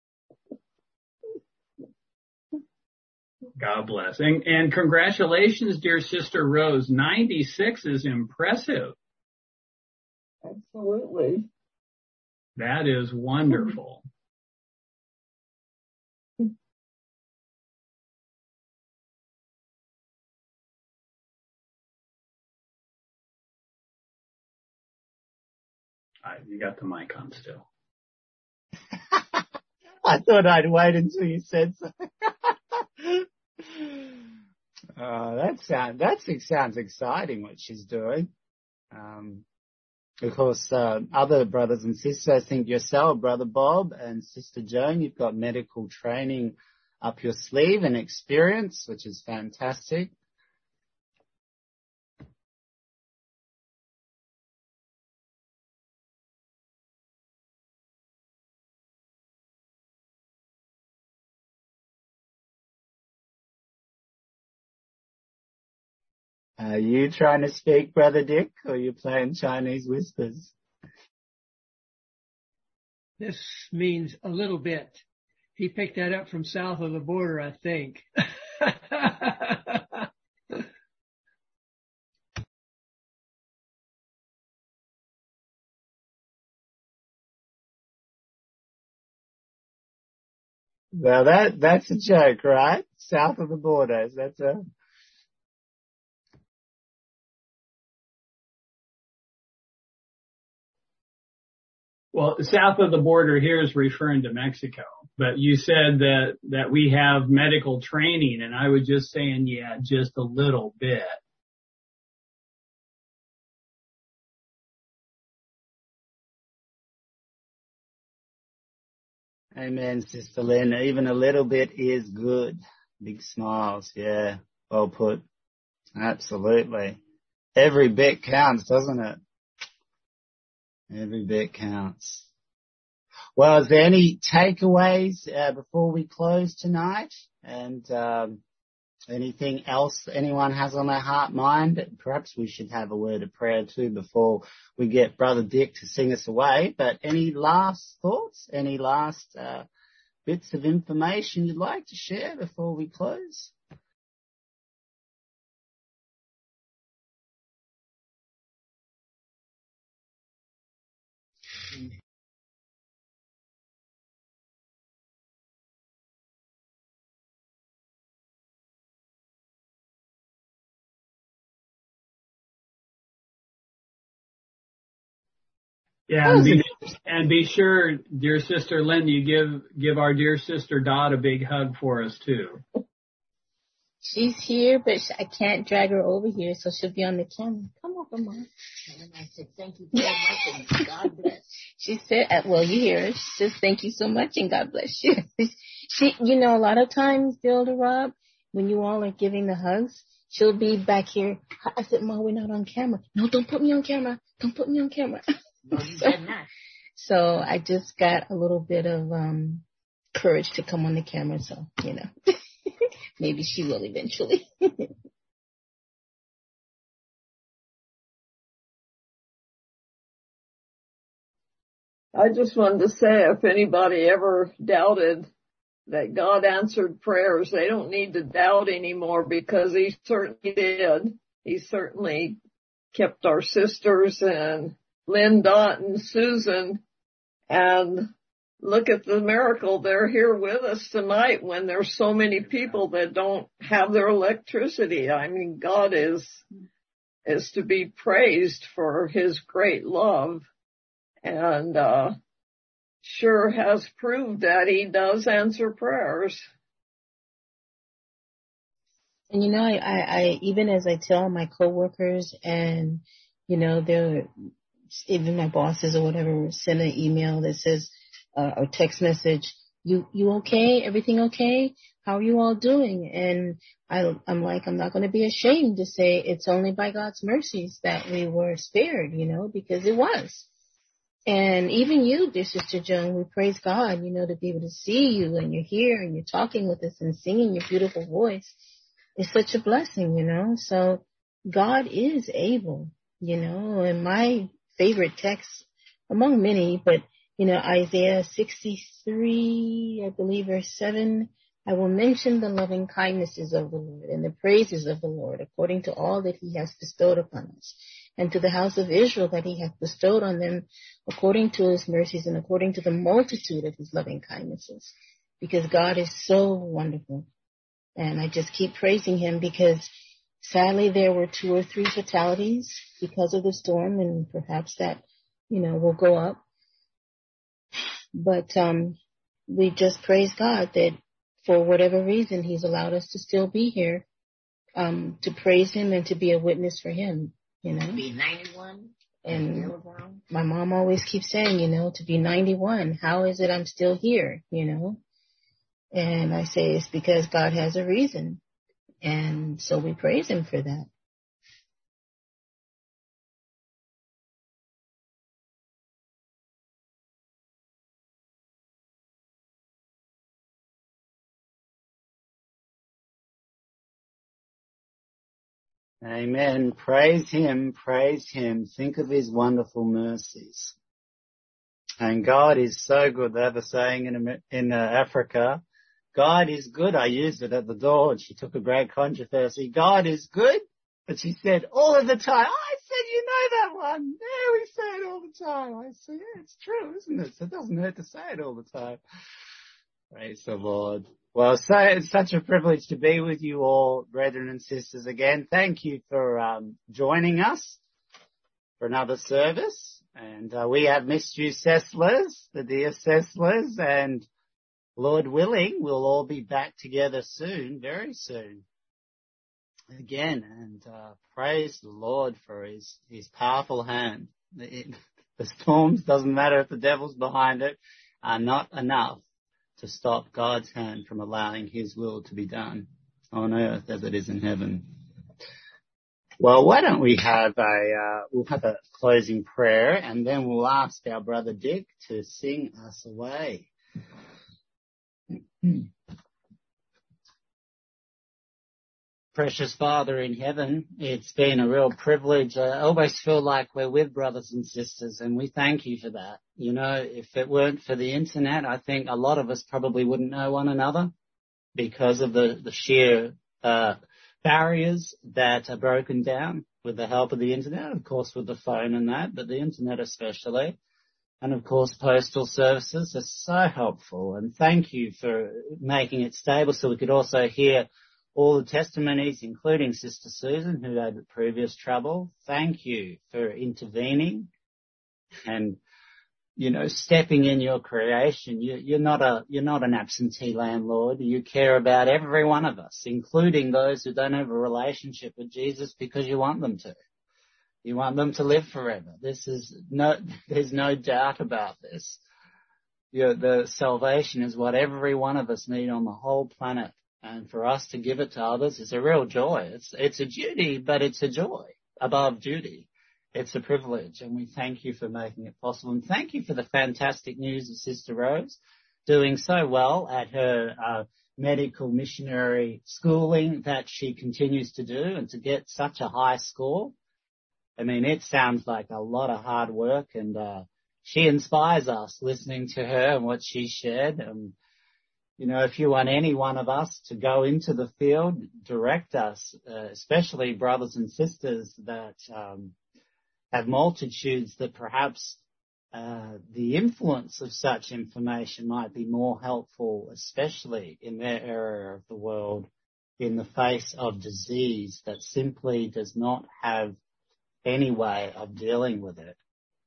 God bless. And congratulations, dear Sister Rose. 96 is impressive. Absolutely. That is wonderful. You got the mic on still. I thought I'd wait until you said so. That sounds exciting what she's doing. Of course, other brothers and sisters, I think yourself, Brother Bob and Sister Joan, you've got medical training up your sleeve and experience, which is fantastic. Are you trying to speak, Brother Dick, or are you playing Chinese whispers? This means a little bit. He picked that up from south of the border, I think. Well, that's a joke, right? South of the borders. That's a... Well, south of the border here is referring to Mexico, but you said that we have medical training, and I was just saying, yeah, just a little bit. Amen, Sister Lynn. Even a little bit is good. Big smiles. Yeah. Well put. Absolutely. Every bit counts, doesn't it? Every bit counts. Well, is there any takeaways before we close tonight? And anything else anyone has on their heart, mind? Perhaps we should have a word of prayer too before we get Brother Dick to sing us away. But any last thoughts? Any last bits of information you'd like to share before we close? Yeah, and be sure, dear Sister Lynn, you give our dear Sister Dot a big hug for us too. She's here, but I can't drag her over here, so she'll be on the camera. Come over, Mom. And I said, thank you very much and God bless. She said, well, you hear her. She says, thank you so much and God bless you. She, a lot of times, Elder Rob, when you all are giving the hugs, she'll be back here. I said, Mom, we're not on camera. No, don't put me on camera. Don't put me on camera. No, you did not. So I just got a little bit of courage to come on the camera, so, maybe she will eventually. I just wanted to say, if anybody ever doubted that God answered prayers, they don't need to doubt anymore, because He certainly did. He certainly kept our sisters and Lynn, Dot, and Susan, and look at the miracle. They're here with us tonight when there's so many people that don't have their electricity. I mean, God is to be praised for His great love, and sure has proved that He does answer prayers. And I even as I tell my coworkers and, they're, even my bosses or whatever, send an email that says, or text message, you okay? Everything okay? How are you all doing? And I'm like, I'm not going to be ashamed to say it's only by God's mercies that we were spared, because it was. And even you, dear Sister Joan, we praise God, to be able to see you and you're here and you're talking with us and singing your beautiful voice. It's such a blessing, So God is able, and my favorite text among many, but, Isaiah 63, I believe, verse 7, I will mention the loving kindnesses of the Lord and the praises of the Lord according to all that He has bestowed upon us, and to the house of Israel that He hath bestowed on them according to His mercies and according to the multitude of His loving kindnesses, because God is so wonderful. And I just keep praising Him, because sadly there were 2 or 3 fatalities because of the storm, and perhaps that, will go up. But we just praise God that for whatever reason He's allowed us to still be here to praise him and to be a witness for him, you know. Be 91. And my mom always keeps saying, you know, to be 91, how is it I'm still here, you know? And I say it's because God has a reason. And so we praise him for that. Amen. Praise him, praise him. Think of his wonderful mercies. And God is so good. They have a saying in Africa, God is good. I used it at the door and she took a great controversy. God is good. But she said all of the time, I said, you know that one. Yeah, we say it all the time. I said, yeah, it's true, isn't it? So it doesn't hurt to say it all the time. Praise the Lord. Well, so it's such a privilege to be with you all, brethren and sisters, again. Thank you for joining us for another service. And we have missed you, Sesslers, the dear Sesslers, and Lord willing, we'll all be back together soon, very soon, again. And praise the Lord for his powerful hand. The storms, doesn't matter if the devil's behind it, are not enough to stop God's hand from allowing his will to be done on earth as it is in heaven. Well, why don't we have we'll have a closing prayer and then we'll ask our brother Dick to sing us away. Precious Father in heaven, it's been a real privilege. I always feel like we're with brothers and sisters, and we thank you for that. You know, if it weren't for the internet, I think a lot of us probably wouldn't know one another because of the sheer barriers that are broken down with the help of the internet, of course with the phone and that, but the internet especially. And of course, postal services are so helpful. And thank you for making it stable so we could also hear all the testimonies, including Sister Susan, who had previous trouble. Thank you for intervening and, you know, stepping in your creation. You're not an absentee landlord. You care about every one of us, including those who don't have a relationship with Jesus, because you want them to. You want them to live forever. There's no doubt about this. The salvation is what every one of us need on the whole planet. And for us to give it to others is a real joy. It's a duty, but it's a joy above duty. It's a privilege, and we thank you for making it possible. And thank you for the fantastic news of Sister Rose doing so well at her medical missionary schooling that she continues to do, and to get such a high score. I mean, it sounds like a lot of hard work, and she inspires us listening to her and what she shared. You know, if you want any one of us to go into the field, direct us, especially brothers and sisters that have multitudes that perhaps the influence of such information might be more helpful, especially in their area of the world, in the face of disease that simply does not have any way of dealing with it.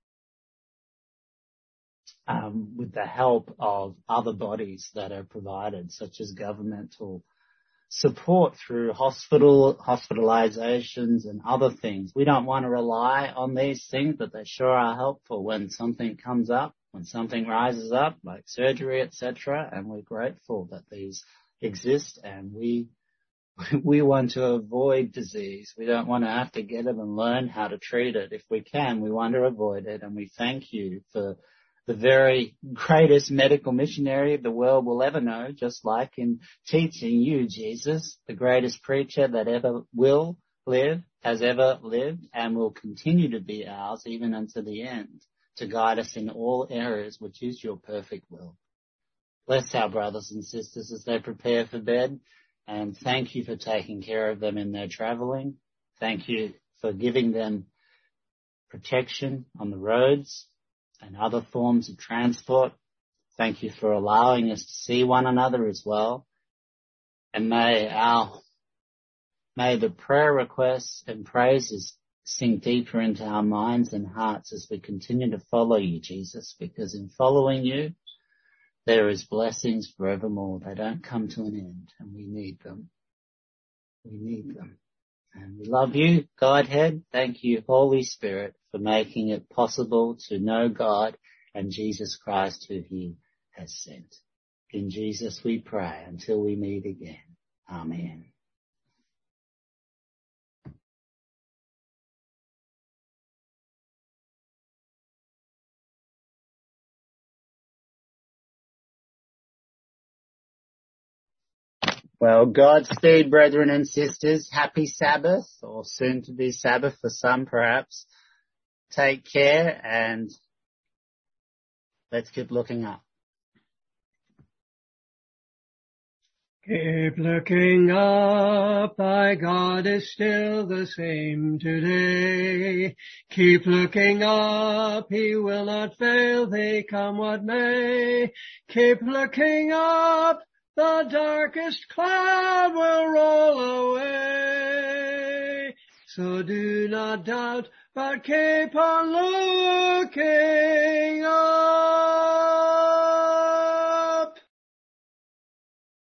With the help of other bodies that are provided, such as governmental support through hospitalizations and other things. We don't want to rely on these things, but they sure are helpful when something comes up, when something rises up, like surgery, etc. And we're grateful that these exist, and we want to avoid disease. We don't want to have to get it and learn how to treat it. If we can, we want to avoid it, and we thank you for the very greatest medical missionary the world will ever know, just like in teaching you, Jesus, the greatest preacher that ever will live, has ever lived, and will continue to be ours even unto the end, to guide us in all areas, which is your perfect will. Bless our brothers and sisters as they prepare for bed, and thank you for taking care of them in their traveling. Thank you for giving them protection on the roads and other forms of transport. Thank you for allowing us to see one another as well. And may the prayer requests and praises sink deeper into our minds and hearts as we continue to follow you, Jesus, because in following you, there is blessings forevermore. They don't come to an end, and we need them. We need them. And we love you, Godhead. Thank you, Holy Spirit, for making it possible to know God and Jesus Christ who he has sent. In Jesus we pray until we meet again. Amen. Well, Godspeed, brethren and sisters. Happy Sabbath, or soon to be Sabbath for some perhaps. Take care and let's keep looking up. Keep looking up, thy God is still the same today. Keep looking up, he will not fail thee, come what may. Keep looking up, the darkest cloud will roll away. So do not doubt, but keep on looking up.